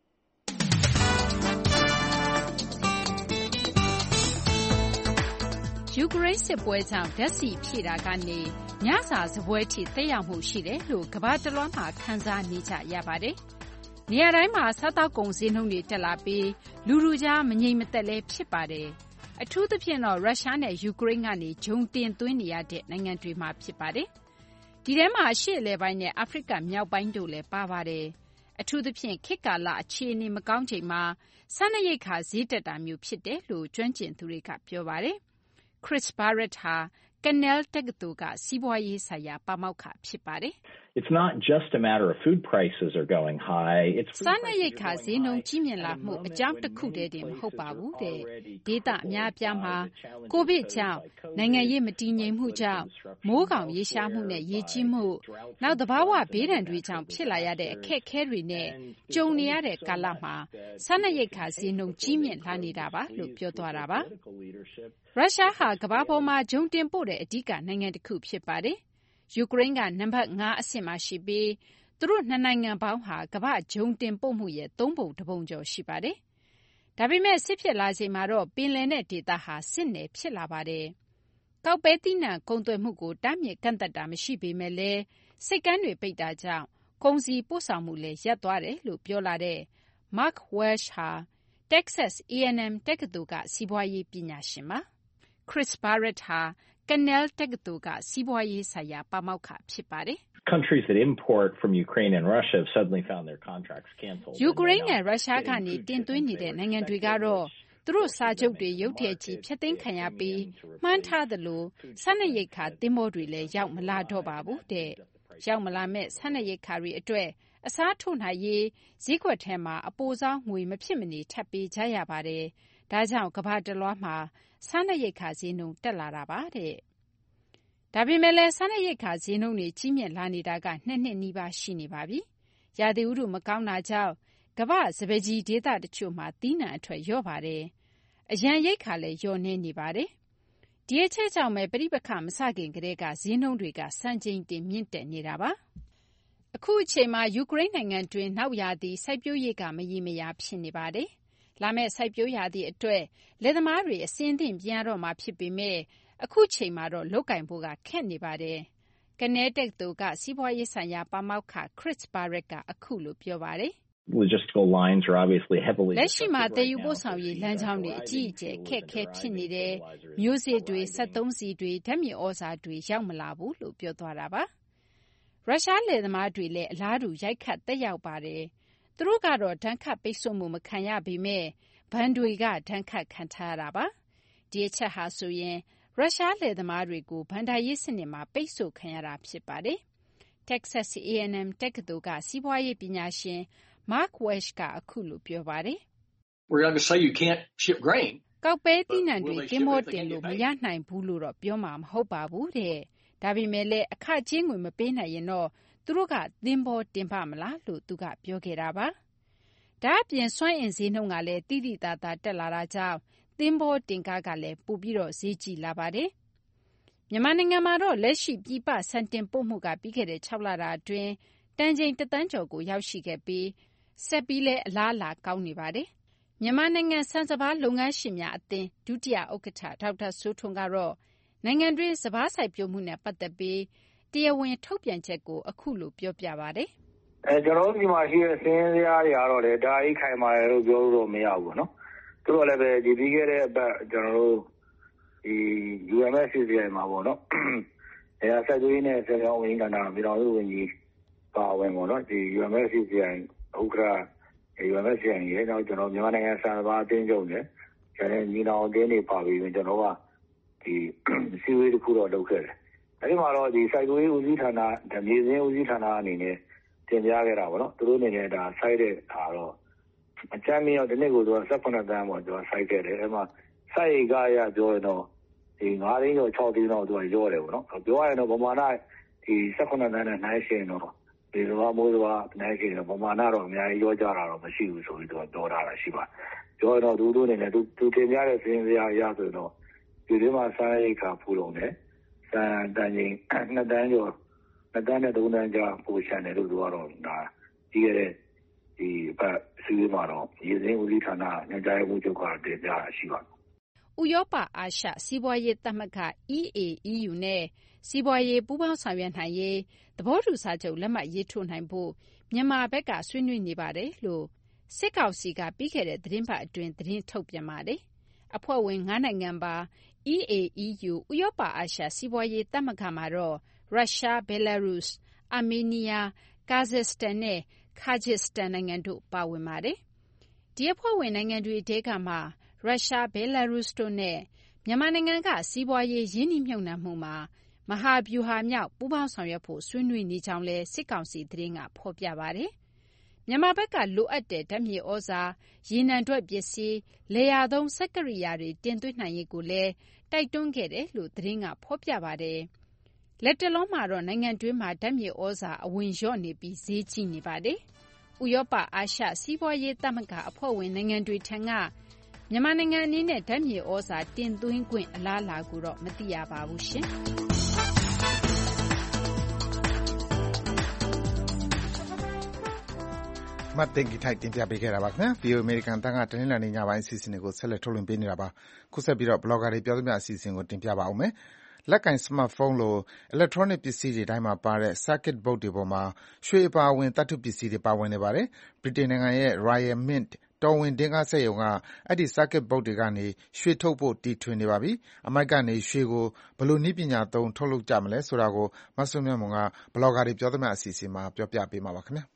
ယူကရိန်းစစ်ပွဲကြောင့်ဓာတ်ဆီဖြည့်တာကနေညစာစားပွဲထိသက်ရောက်မှုရှိတယ်လို့ကမ္ဘာတလွှားမှာခံစားနေကြရပါတယ်။နေရာတိုင်းမှာစားသောက်ကုန်ဈေးနှုန်းတွေတက်လာပြီးလူထုကြားမငြိမ်မသက်လည်းဖြစ်ပါတယ်။အထူးသဖြင့်တော့ရုရှားနဲ့ယူကရိန်းကနေဂျုံတင်သွင်းနေရတဲ့နိုင်ငံတွေမှာဖြစ်ပါတယ်။ဒီထဲမှာအရှေ့အလယ်ပိုင်းနဲ့အာဖရိကမြောက်ပိုင်းတို့လည်းပါပါတယ်။အထူးသဖြင့်ခေတ်ကာလအခြေအနေမကောင်းချိန်မှာစားနပ်ရိက္ခာဈေးတက်တာမျိုးဖြစ်တယ်လို့ကျွမ်းကျင်သူတွေကပြောပါတယ်။ Chris Barrett ဟာ Cornell တက္ကသိုလ်ကစီးပွားရေးဆိုင်ရာပါမောက္ခဖြစ်ပါတယ်။ It's not just a matter of food prices are going high. It's စားနပ်ရိက္ခာဈေးနှုန်းကြီးမြင့်လာမှုအကြောင်းတစ်ခုတည်းတင်မဟုတ်ပါဘူးတဲ့။ဒေသအများအပြားမှာကိုဗစ်ကြောင့်နိုင်ငံရေးမတည်ငြိမ်မှုကြောင့်မိုးခေါင်ရေရှားမှုနဲ့ရေကြီးမှုနောက်သဘာဝဘေးဒဏ်တွေကြောင့်ဖြစ်လာရတဲ့အခက်အခဲတွေနဲ့ကြုံနေရတဲ့ကာလမှာစားနပ်ရိက္ခာဈေးနှုန်းကြီးမြင့်လာနေတာပါလို့ပြောသွားတာပါ။ရုရှားဟာကမ္ဘာပေါ်မှာဂျုံတင်ပို့တဲ့အဓိကနိုင်ငံတစ်ခုဖြစ်ပါတယ်။ယူကရိန်းကနံပါတ်5အဆင့်မှာရှိပြီးသူတို့နှစ်နိုင်ငံပေါင်းဟာကမ္ဘာဂျုံတင်ပို့မှုရဲ့3ပုံ1ပုံကျော်ရှိပါတယ်။ဒါပေမဲ့စစ်ဖြစ်လာချိန်မှာတော့ပင်လယ်နဲ့ဒေသဟာစစ်နယ်ဖြစ်လာပါတယ်။ကောက်ပဲသီးနှံကုန်သွယ်မှုကိုတားမြစ်ကန့်သက်တာမရှိပေမဲ့လည်းစိတ်ကမ်းတွေပိတ်တာကြောင့်ကုန်စည်ပို့ဆောင်မှုလည်းရပ်သွားတယ်လို့ပြောလာတဲ့ Mark Welsh ဟာ Texas A&M တက္ကသိုလ်ကစီးပွားရေးပညာရှင်ပါ။ Chris Barrett ဟာ Cornell တက္ကသိုလ်ကစီးပွားရေးဆိုင်ရာပါမောက္ခဖြစ်ပါတယ်။ Countries that import from Ukraine and Russia have suddenly found their contracts canceled. ယူကရိန်းနဲ့ရုရှားကနေတင်သွင်းနေတဲ့နိုင်ငံတွေကတော့သူတို့စာချုပ်တွေရုတ်တရက်ကြီးဖျက်သိမ်းခံရပြီးမှန်းထားသလိုစားနပ်ရိက္ခာသင်္ဘောတွေလည်းရောက်မလာတော့ပါဘူးတဲ့။ရောက်မလာမဲ့စားနပ်ရိက္ခာတွေအတွက်အစားထိုးနိုင်ရေးဈေးကွက်ထဲမှာအပိုစားငွေမဖြစ်မနေထပ်ပေးကြရပါတယ်။ဒါကြောင့်ကမ္ဘာတလွှားမှာစားနပ်ရိက္ခာဈေးနှုန်းတက်လာတာပါတဲ့။ဒါပေမဲ့လည်းစားနပ်ရိက္ခာဈေးနှုန်းတွေကြီးမြင့်လာနေတာက2နှစ်နီးပါးရှိနေပါပြီ။ရာသီဥတုမကောင်းတာကြောင့်ကမ္ဘာစပါးကြီးဒေသတချို့မှာသီးနှံအထွက်လျော့ပါတယ်။အရန်ရိက္ခာလည်းလျော့နေနေပါတယ်။ဒီအချက်ကြောင့်ပဲပဋိပက္ခမစခင်ကတည်းကဈေးနှုန်းတွေကစံချိန်တင်မြင့်တက်နေတာပါ။အခုအချိန်မှာယူကရိန်းနိုင်ငံတွင်းနောက်ရာသီစိုက်ပျိုးရေးကမရေမရာဖြစ်နေပါတယ်။လာမယ့်စိုက်ပျိုးရာသီအတွက်လယ်သမားတွေအစင်းသင့်ပြန်ရတော့မှာဖြစ်ပေမဲ့အခုချိန်မှာတော့လုပ်ကင်ဖို့ကခက်နေပါတယ်။ Cornell တက္ကသိုလ်ကစီးပွားရေးဆိုင်ရာပါမောက္ခ Chris Barrett ကအခုလိုပြောပါတယ်။ Logistical lines are obviously heavily လက်ရှိမှာတည်ယူပို့ဆောင်ရေးလမ်းကြောင်းတွေအကြီးအကျယ်ခက်ခဲဖြစ်နေတယ်။မျိုးစေ့တွေ73စီတွေဓာတ်မြေဩဇာတွေရောက်မလာဘူးလို့ပြောသွားတာပါ။ရုရှားလယ်သမားတွေလည်းအလားတူရိုက်ခတ်သက်ရောက်ပါတယ်။သူတို့ကတော့ဒဏ်ခတ်ပိတ်ဆို့မှုမခံရပေမဲ့ဘဏ်တွေကဒဏ်ခတ်ခံထားရတာပါ။ဒီအချက်ဟာဆိုရင်ရုရှားလယ်သမားတွေကိုဘဏ္ဍာရေးစနစ်မှာပိတ်ဆို့ခံရတာဖြစ်ပါတယ်။ Texas A&M တက္ကသိုလ်ကစီးပွားရေးပညာရှင် Mark Welsh ကအခုလိုပြောပါတယ်။ We're going to say you can't ship grain. ကောက်ပဲသီးနှံတွေသင်္ဘောတင်လို့မရနိုင်ဘူးလို့တော့ပြောမှာမဟုတ်ပါဘူးတဲ့။ဒါပေမဲ့လည်းအခကြေးငွေမပေးနိုင်ရင်တော့သူတို့ကသင်္ဘောတင်ပါမလားလို့သူကပြောခဲ့တာပါ။ဒါအပြင်စွမ်းအင်ဈေးနှုန်းကလည်းတိတိသားသားတက်လာတာကြောင့်သင်္ဘောတင်ကားကလည်းပိုပြီးဈေးကြီးလာပါတယ်။မြန်မာနိုင်ငံမှာတော့လက်ရှိပြည်ပဆန်တင်ပို့မှုကပြီးခဲ့တဲ့6လတာအတွင်းတန်ချိန်1သန်းကျော်ကိုရောက်ရှိခဲ့ပြီးဆက်ပြီးလည်းအလားအလာကောင်းနေပါတယ်။မြန်မာနိုင်ငံဆန်စပါးလုပ်ငန်းရှင်များအသင်းဒုတိယဥက္ကဋ္ဌဒေါက်တာစိုးထွန်းကတော့နိုင်ငံတွင်းစပါးစိုက်ပျိုးမှုနဲ့ပတ်သက်ပြီးတရားဝင်ထုတ်ပြန်ချက်ကိုအခုလိုပြောပြပါတယ်။ကျွန်တော်တို့ဒီမှာရှိတဲ့စင်းစရာတွေကတော့လေဒါအိခိုင်မာတယ်လို့ပြောလို့မရဘူးနော်။သူတို့လည်းပဲဒီပြီးခဲ့တဲ့အပတ်ကျွန်တော်တို့ဒီ UMFCCI မှာပေါ့နော်။အဲဆက်သွေးနဲ့ဆယ်ရောင်းဝင်ကဏ္ဍပြည်တော်စုဝင်ကြီးပါဝင်ပေါ့နော်။ဒီ UMFCCI ဥက္ကဋ္ဌUMFCCI ရဲ့နောက်ကျွန်တော်မြန်မာနိုင်ငံဆန်စပါးအသင်းချုပ်နဲ့ကျန်တဲ့ညီနောင်အသင်းတွေပါပြီးကျွန်တော်ကဒီစီဝေးတစ်ခုတော့လုပ်ခဲ့တယ်။အဲဒီမှာတော့ဒီစိုက်ပျိုးရေးဦးစီးဌာနမြေစင်းဦးစီးဌာနအနေနဲ့တင်ပြခဲ့တာပေါ့နော်သူတို့အနေနဲ့ဒါစိုက်တဲ့ဟာတော့အချမ်းမြောက်ဒီနေ့ကိုသူက18တန်းပေါ့သူကစိုက်ခဲ့တယ်အဲ့မှာစိုက်ကရပြောရင်တော့ဒီ9သိန်းကျော်6သိန်းတော့သူကရောတယ်ပေါ့နော်ပြောရရင်တော့ပမာဏဒီ18တန်းနဲ့နှိုင်းရှင်တော့ဒီလိုမိုးလိုနှိုင်းရှင်တော့ပမာဏတော့အများကြီးရောကြတာတော့မရှိဘူးဆိုပြီးသူကပြောထားတာရှိပါတယ်ပြောရင်တော့သူတို့အနေနဲ့သူတင်ပြတဲ့စဉ်းစားရဆိုတော့ဒီထဲမှာစားရိတ်ခါဖူလုံတယ်စံတန်ချိန်2တန်းကျော်2တန်းနဲ့3တန်းကြားပိုရှန်တယ်လို့သူကတော့ဒါကြီးရတဲ့ဒီဘက်စီးမှာတော့ရေစင်းဦးစီးဌာနညွှန်ကြားရေးမှူးချုပ်ကတင်ပြတာရှိပါတယ်ဥရောပအာရှစီးပွားရေးသမဂ္ဂ EAEU နဲ့စီးပွားရေးပူးပေါင်းဆောင်ရွက်နိုင်ရေးသဘောတူစာချုပ်လက်မှတ်ရေးထိုးနိုင်ဖို့မြန်မာဘက်ကဆွေးနွေးနေပါတယ်လို့စစ်ကောင်စီကပြီးခဲ့တဲ့သတင်းပတ်အတွင်းသတင်းထုတ်ပြန်ပါတယ်။အဖွဲ့ဝင်9နိုင်ငံပါ EAEU ဥရောပအာရှစီးပွားရေးသမဂ္ဂမှာတော့ရုရှား၊ဘယ်လာရုစ်၊အာမေးနီးယား၊ကာဇက်စတန်နဲ့ခါဂျစ်စတန်နိုင်ငံတို့ပါဝင်ပါတယ်။ဒီအဖွဲ့ဝင်နိုင်ငံတွေထဲကမှရုရှား၊ဘယ်လာရုစ်တို့နဲ့မြန်မာနိုင်ငံကစီးပွားရေးရင်းနှီးမြှုပ်နှံမှုမှာမဟာဗျူဟာမြောက်ပူးပေါင်းဆောင်ရွက်ဖို့ဆွေးနွေးနေကြောင်းလည်းစစ်ကောင်စီသတင်းကဖော်ပြပါတယ်။မြန်မာဘက်ကလိုအပ်တဲ့ဓာတ်မြေဩဇာ၊ရေနံထွက်ပစ္စည်း၊လယ်ယာသုံးစက်ကိရိယာတွေတင်သွင်းနိုင်ရေးကိုလည်းတိုက်တွန်းခဲ့တယ်လို့သတင်းကဖော်ပြပါတယ်။လက်တလုံးမှာတော့နိုင်ငံတွင်းမှာဓာတ်မြေဩဇာအဝင်လျော့နေပြီးဈေးကြီးနေပါတယ်။ဥရောပအာရှစီးပွားရေးသမဂ္ဂအဖွဲ့ဝင်နိုင်ငံတွေထံကမြန်မာနိုင်ငံအနေနဲ့ဓာတ်မြေဩဇာတင်သွင်းခွင့်အလားအလာကိုတော့မသိရပါဘူးရှင်။မတ်တင်ဂီထိုက်တင်ပြပေးခဲ့တာပါခင်ဗျာ VOA American တန်းကတနင်္လာနေ့ညပိုင်းအစီအစဉ်တွေကိုဆက်လက်ထုတ်လွှင့်ပေးနေတာပါခုဆက်ပြီးတော့ blogger တွေပြောသမျှအစီအစဉ်ကိုတင်ပြပါအောင်မယ်လက်ကင် smartphone လို electronic ပစ္စည်းတွေတိုင်းမှာပါတဲ့ circuit board တွေပေါ်မှာရွှေအပါအဝင်သတ္တုပစ္စည်းတွေပါဝင်နေပါတယ်ဗြိတိန်နိုင်ငံရဲ့ Royal Mint တော်ဝင်ဒင်္ဂါစက်ရုံကအဲ့ဒီ circuit board တွေကနေရွှေထုတ်ဖို့တီထွင်နေပါပြီအမိုက်ကနေရွှေကိုဘယ်လိုနည်းပညာသုံးထုတ်လုပ်ကြမလဲဆိုတာကိုမဆွေးမြတ်မွန်က blogger တွေပြောသမျှအစီအစဉ်မှာပြောပြပေးမှာပါခင်ဗျာ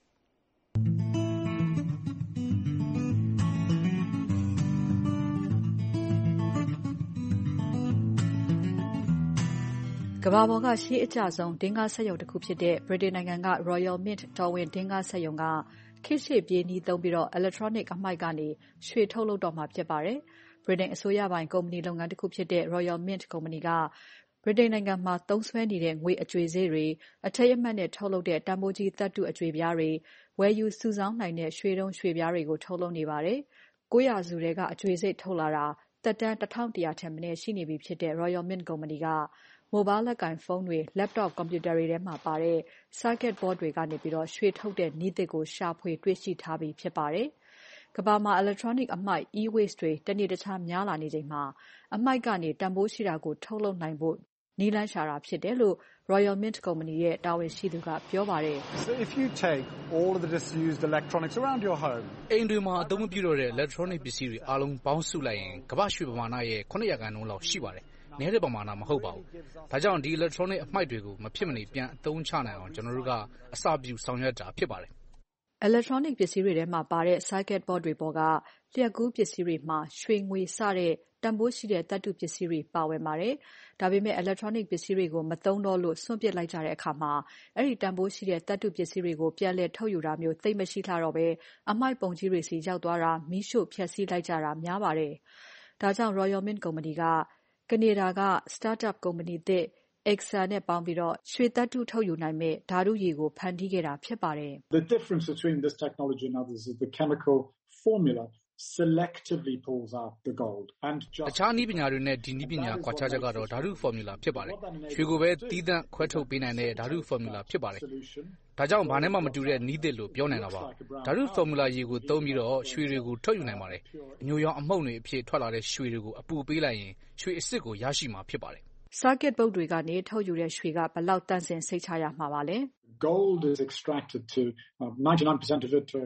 ကမ္ဘာပေါ်ကရှေးအကျဆုံးဒင်္ဂါစက်ရုံတစ်ခုဖြစ်တဲ့ဗြိတိန်နိုင်ငံက Royal Mint တော်ဝင်ဒင်္ဂါစက်ရုံကခေတ်ရှေ့ပြေးနည်းသုံးပြီး electronic အမှိုက်ကနေရွှေထုတ်လုပ်တော့မှာဖြစ်ပါတယ်။ဗြိတိန်အစိုးရပိုင်ကုမ္ပဏီလုပ်ငန်းတစ်ခုဖြစ်တဲ့ Royal Mint ကုမ္ပဏီကဗြိတိန်နိုင်ငံမှာသုံးစွဲနေတဲ့ငွေအကြွေစေ့တွေအထိမ်းအမှတ်နဲ့ထုတ်လုပ်တဲ့တန်ဖိုးကြီးသတ္တုအကြွေပြားတွေဝယ်ယူစုဆောင်းနိုင်တဲ့ရွှေတုံးရွှေပြားတွေကိုထုတ်လုပ်နေပါတယ်။900စုထဲကအကြွေစေ့ထုတ်လာတာသက်တမ်း1100ထက်မနည်းရှိနေပြီဖြစ်တဲ့ Royal Mint ကုမ္ပဏီကမိုဘိုင်းလက်ကင်ဖုန်းတွေ laptop ကွန်ပျူတာတွေထဲမှာပါတဲ့ circuit board တွေကနေရွှေထုတ်တဲ့နည်းသစ်ကိုရှာဖွေတွေ့ရှိထားပြီဖြစ်ပါတယ်။ကမ္ဘာမှာ electronic အမှိုက် e-waste တွေတနေ့တခြားများလာနေချိန်မှာအမှိုက်ကနေတန်ဖိုးရှိတာကိုထုတ်လုပ်နိုင်ဖို့နည်းလမ်းရှာတာဖြစ်တယ်လို့ Royal Mint ကုမ္ပဏီရဲ့တာဝန်ရှိသူကပြောပါတယ်။ So if you take all of the disused electronics around your home အိမ်တွေမှာအသုံးမပြုတော့တဲ့ electronic ပစ္စည်းတွေအားလုံးပေါင်းစုလိုက်ရင်ကမ္ဘာ့ရွှေပမာဏရဲ့ 9% လောက်ရှိပါတယ်။နည်းတဲ့ပမာဏမဟုတ်ပါဘူး။ဒါကြောင့်ဒီ electronic အမှိုက်တွေကိုမဖြစ်မနေပြန်အသုံးချနိုင်အောင်ကျွန်တော်တို့ကအစပြုဆောင်ရွက်တာဖြစ်ပါတယ်။ electronic ပစ္စည်းတွေထဲမှာပါတဲ့ circuit board တွေပေါ်ကလျှက်ကူးပစ္စည်းတွေမှာရွှေငွေစတဲ့တန်ဖိုးရှိတဲ့သတ္တုပစ္စည်းတွေပါဝင်ပါတယ်။ဒါပေမဲ့ electronic ပစ္စည်းတွေကိုမသုံးတော့လို့စွန့်ပစ်လိုက်ကြတဲ့အခါမှာအဲ့ဒီတန်ဖိုးရှိတဲ့သတ္တုပစ္စည်းတွေကိုပြန်လည်ထုတ်ယူတာမျိုးသိပ်မရှိလှတော့ပဲအမှိုက်ပုံကြီးတွေစီရောက်သွားတာမီးရှို့ဖျက်ဆီးလိုက်ကြတာများပါတယ်။ဒါကြောင့် Royal Mint ကုမ္ပဏီကကနေဒါက startup ကုမ္ပဏီသစ် Exar နဲ့ပေါင်းပြီးရွှေသတ္တုထုတ်ယူနိုင်မဲ့ဓာတုရေကိုဖန်တီးခဲ့တာဖြစ်ပါတယ်။ The difference between this technology and others is the chemical formula selectively pulls out the gold and just အခြားနည်းပညာတွေနဲ့ဒီနည်းပညာကွာခြားချက်ကတော့ဓာတု formula ဖြစ်ပါတယ်။ရွှေကိုပဲသီးသန့်ခွဲထုတ်ပေးနိုင်တဲ့ဓာတု formula ဖြစ်ပါတယ်။ဒါကြောင့်ဘာနဲ့မှမတူတဲ့နည်းသစ်လို့ပြောနိုင်တာပါ။ဓာတု formula ရေကိုသုံးပြီးရွှေတွေကိုထုတ်ယူနိုင်ပါတယ်။အညိုရောင်အမှုန့်တွေအဖြစ်ထွက်လာတဲ့ရွှေတွေကိုအပူပေးလိုက်ရင်ရွှေအစစ်ကိုရရှိမှာဖြစ်ပါတယ်။ circuit board တွေကနေထုတ်ယူတဲ့ရွှေကဘယ်လောက်တန့်စင်စိတ်ချရမှာပါလဲ။ Gold is extracted to 99% of it to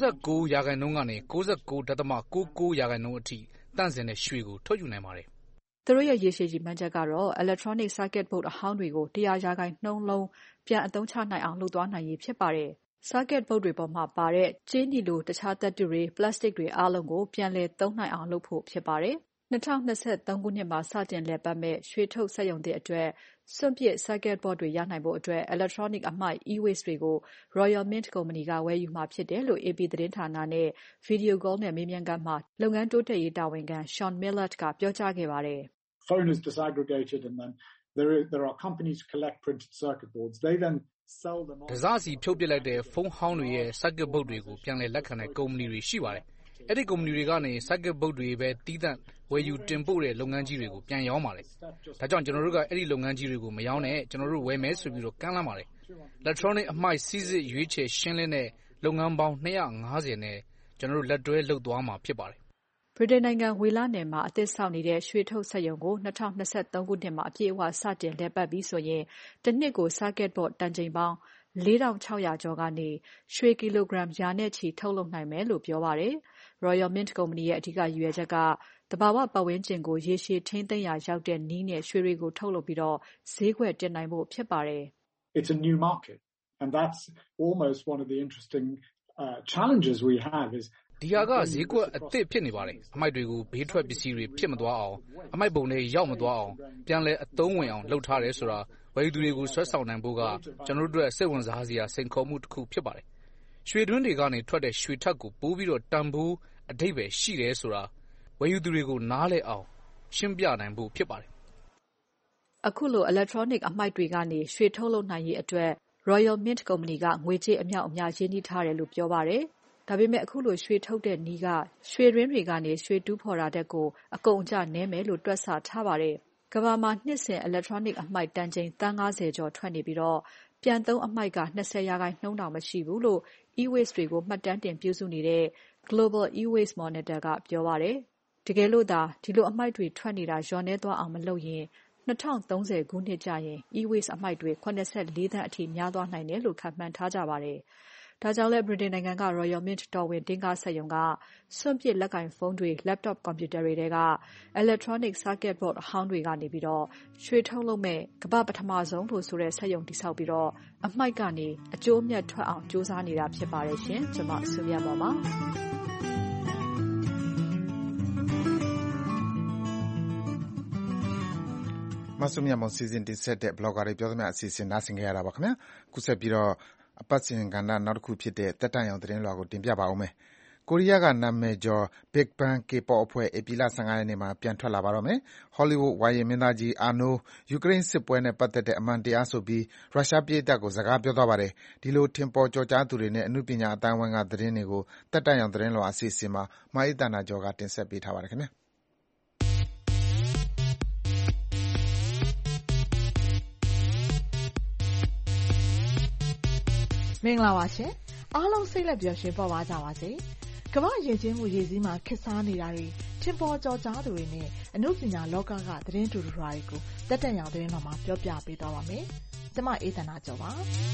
99% ကနေ 99.99% အထိတန့်စင်တဲ့ရွှေကိုထုတ်ယူနိုင်ပါတယ်။သူတို့ရဲ့ရေရှည်ရည်မှန်းချက်ကတော့ electronic circuit board အဟောင်းတွေကို100% လုံးပြန်အသုံးချနိုင်အောင်လုပ်သွားနိုင်ရေးဖြစ်ပါတယ်။ circuit board တွေပေါ်မှာပါတဲ့ကြေးနီလိုတခြားသတ္တုတွေပလတ်စတစ်တွေအားလုံးကိုပြန်လည်သုံးနိုင်အောင်လုပ်ဖို့ဖြစ်ပါတယ်။2023ခုနှစ်မှာစတင်လည်ပတ်မဲ့ရွှေထုတ်စက်ရုံသစ်အတွက်စွန့်ပစ် circuit board တွေရနိုင်ဖို့အတွက် electronic အမှိုက် e-waste တွေကို Royal Mint ကုမ္ပဏီကဝယ်ယူမှာဖြစ်တယ်လို့ AP သတင်းဌာနနဲ့ Video Call နဲ့မေးမြန်းခန်းမှာလုပ်ငန်းတိုးတက်ရေးတာဝန်ခံ Sean Millard ကပြောကြားခဲ့ပါတယ်။ Phone is disaggregated and then there are companies who collect printed circuit boards. They then sell them on. တစစီဖြုတ်ပစ်လိုက်တဲ့ဖုန်းဟောင်းတွေရဲ့ circuit board တွေကိုပြန်လည်လက်ခံတဲ့ကုမ္ပဏီတွေရှိပါတယ်။အဲ့ဒီကုမ္ပဏီတွေကနေ circuit board တွေပဲတီးသန့်ဝယ်ယူတင်ပို့တဲ့လုပ်ငန်းကြီးတွေကိုပြန်ရောင်းပါတယ်။ဒါကြောင့်ကျွန်တော်တို့ကအဲ့ဒီလုပ်ငန်းကြီးတွေကိုမရောင်းနဲ့ကျွန်တော်တို့ဝယ်မယ်ဆိုပြီးတော့ကမ်းလှမ်းပါတယ်။ electronic အမှိုက်စီးစစ်ရွေးချယ်ရှင်းလင်းတဲ့လုပ်ငန်းပေါင်း250နဲ့ကျွန်တော်တို့လက်တွဲလုပ်သွားမှာဖြစ်ပါတယ်ဗြိတိန်နိုင်ငံဝေလနယ်မှာအသစ်ဆောက်နေတဲ့ရွှေထုတ်စက်ရုံကို2023ခုနှစ်မှာအပြည့်အဝစတင်လည်ပတ်ပြီးဆိုရင်တစ်နှစ်ကို circuit board တန်ချိန်ပေါင်း4600ကျော်ကနေရွှေကီလိုဂရမ်ရာနဲ့ချီထုတ်လုပ်နိုင်မယ်လို့ပြောပါတယ်။ Royal Mint ကုမ္ပဏီရဲ့အဓိကရည်ရွယ်ချက်ကသဘာဝပတ်ဝန်းကျင်ကိုရေရှည်ထိန်းသိမ်းရာရောက်တဲ့နည်းနဲ့ရွှေတွေကိုထုတ်လုပ်ပြီးဈေးကွက်တင်နိုင်ဖို့ဖြစ်ပါတယ်။ It's a new market and that's almost one of the interesting challenges we have is ဒီဟာကဈေးကွက်အသစ်ဖြစ်နေပါတယ်။အမိုက်တွေကိုဘေးထွက်ပစ္စည်းတွေဖြစ်မသွားအောင်အမိုက်ပုံတွေရောက်မသွားအောင်ပြန်လဲအသုံးဝင်အောင်လုပ်ထားတယ်ဆိုတာဝယ်သူတွေကိုဆွဲဆောင်နိုင်ဖို့ကကျွန်တော်တို့အတွက်စိတ်ဝင်စားစရာစိန်ခေါ်မှုတစ်ခုဖြစ်ပါတယ်။ရွှေတွင်းတွေကနေထွက်တဲ့ရွှေထက်ကိုပိုးပြီးတော့တန်ဖိုးအဓိပ္ပာယ်ရှိတယ်ဆိုတာဝယ်ယူသူတွေကိုနားလည်အောင်ရှင်းပြနိုင်ဖို့ဖြစ်ပါတယ်။အခုလို electronic အမှိုက်တွေကနေရွှေထုတ်လုပ်နိုင်ရေးအတွက် Royal Mint ကုမ္ပဏီကငွေကြေးအမြောက်အများရင်းနှီးထားတယ်လို့ပြောပါတယ်။ဒါပေမဲ့အခုလိုရွှေထုတ်တဲ့နည်းကရွှေရင်းတွေကနေရွှေတူးဖော်တာတက်ကိုအကုန်အကျနည်းမယ်လို့တွက်ဆထားပါတယ်။ကမ္ဘာမှာနှစ်စဉ် electronic အမှိုက်တန်ချိန်သန်း50ကျော်ထွက်နေပြီးပြန်သုံးအမှိုက်က20%တောင်မရှိဘူးလို့ e-waste တွေကိုမှတ်တမ်းတင်ပြုစုနေတဲ့ Global E-waste Monitor ကပြောပါတယ်။တကယ်လို့သာဒီလိုအမှိုက်တွေထွက်နေတာလျော့နည်းသွားအောင်မလုပ်ရင်2030ခုနှစ်ကျရင် e-waste အမှိုက်တွေ84သန်းအထိများသွားနိုင်တယ်လို့ခန့်မှန်းထားကြပါတယ်။ဒါကြောင့်လည်းဗြိတိန်နိုင်ငံက Royal Mint တော်ဝင်တင်ကားစက်ရုံကစွန့်ပစ်လက်ကိုင်ဖုန်းတွေ laptop ကွန်ပျူတာတွေထဲက electronic circuit board အဟောင်းတွေကနေရွှေထုတ်လုပ်မဲ့ကမ္ဘာပထမဆုံးလို့ဆိုတဲ့စက်ရုံတည်ဆောက်ပြီးအမှိုက်ကနေအကျိုးအမြတ်ထွက်အောင်ကြိုးစားနေတာဖြစ်ပါတယ်ရှင်။ကျွန်မဆုမြတ်မော်ပါမဆုမြတ်မော်စီစဉ်တင်ဆက်တဲ့ blogger တွေပြောသမျှအစီအစဉ်နားဆင်ကြရတာပါခင်ဗျာခုဆက်ပြီးတော့အပတ်စဉ်ကဏ္ဍနောက်တစ်ခုဖြစ်တဲ့တက်တန့်ရောင်သတင်းလွှာကိုတင်ပြပါဦးမယ်။ကိုရီးယားကနာမည်ကျော် Big Bang K-pop အဖွဲ့ဧပြီလ15ရက်နေ့မှာပြန်ထွက်လာပါတော့မယ်။ Hollywood ဝါရင့်မင်းသားကြီး Arno ယူကရိန်းစစ်ပွဲနဲ့ပတ်သက်တဲ့အမှန်တရားဆိုပြီးရုရှားပရိသတ်ကိုစကားပြောသွားပါတယ်။ဒီလိုထင်ပေါ်ကျော်ကြားသူတွေနဲ့အနုပညာအတိုင်းအဝိုင်းကသတင်းတွေကိုတက်တန့်ရောင်သတင်းလွှာအစီအစဉ်မှာမအိသန္တာကျော်ကတင်ဆက်ပေးထားပါတယ်ခင်ဗျာ။မင်္ဂလာပါရှင်အားလုံးစိတ်လက်ပျော်ရွှင်ပေါ်ပါကြပါစေကမ္ဘာယဉ်ကျေးမှုရည်စည်းမှာခေတ်စားနေတာတွေထင်ပေါ်ကျော်ကြားသူတွေနဲ့အနုပညာလောကသတင်းတူတူတွေကိုတက်တက်ရောင်သတင်းတော်မှာပြောပြပေးသွားပါမယ်ကျွန်မအေးသန္တာကျော်ပါ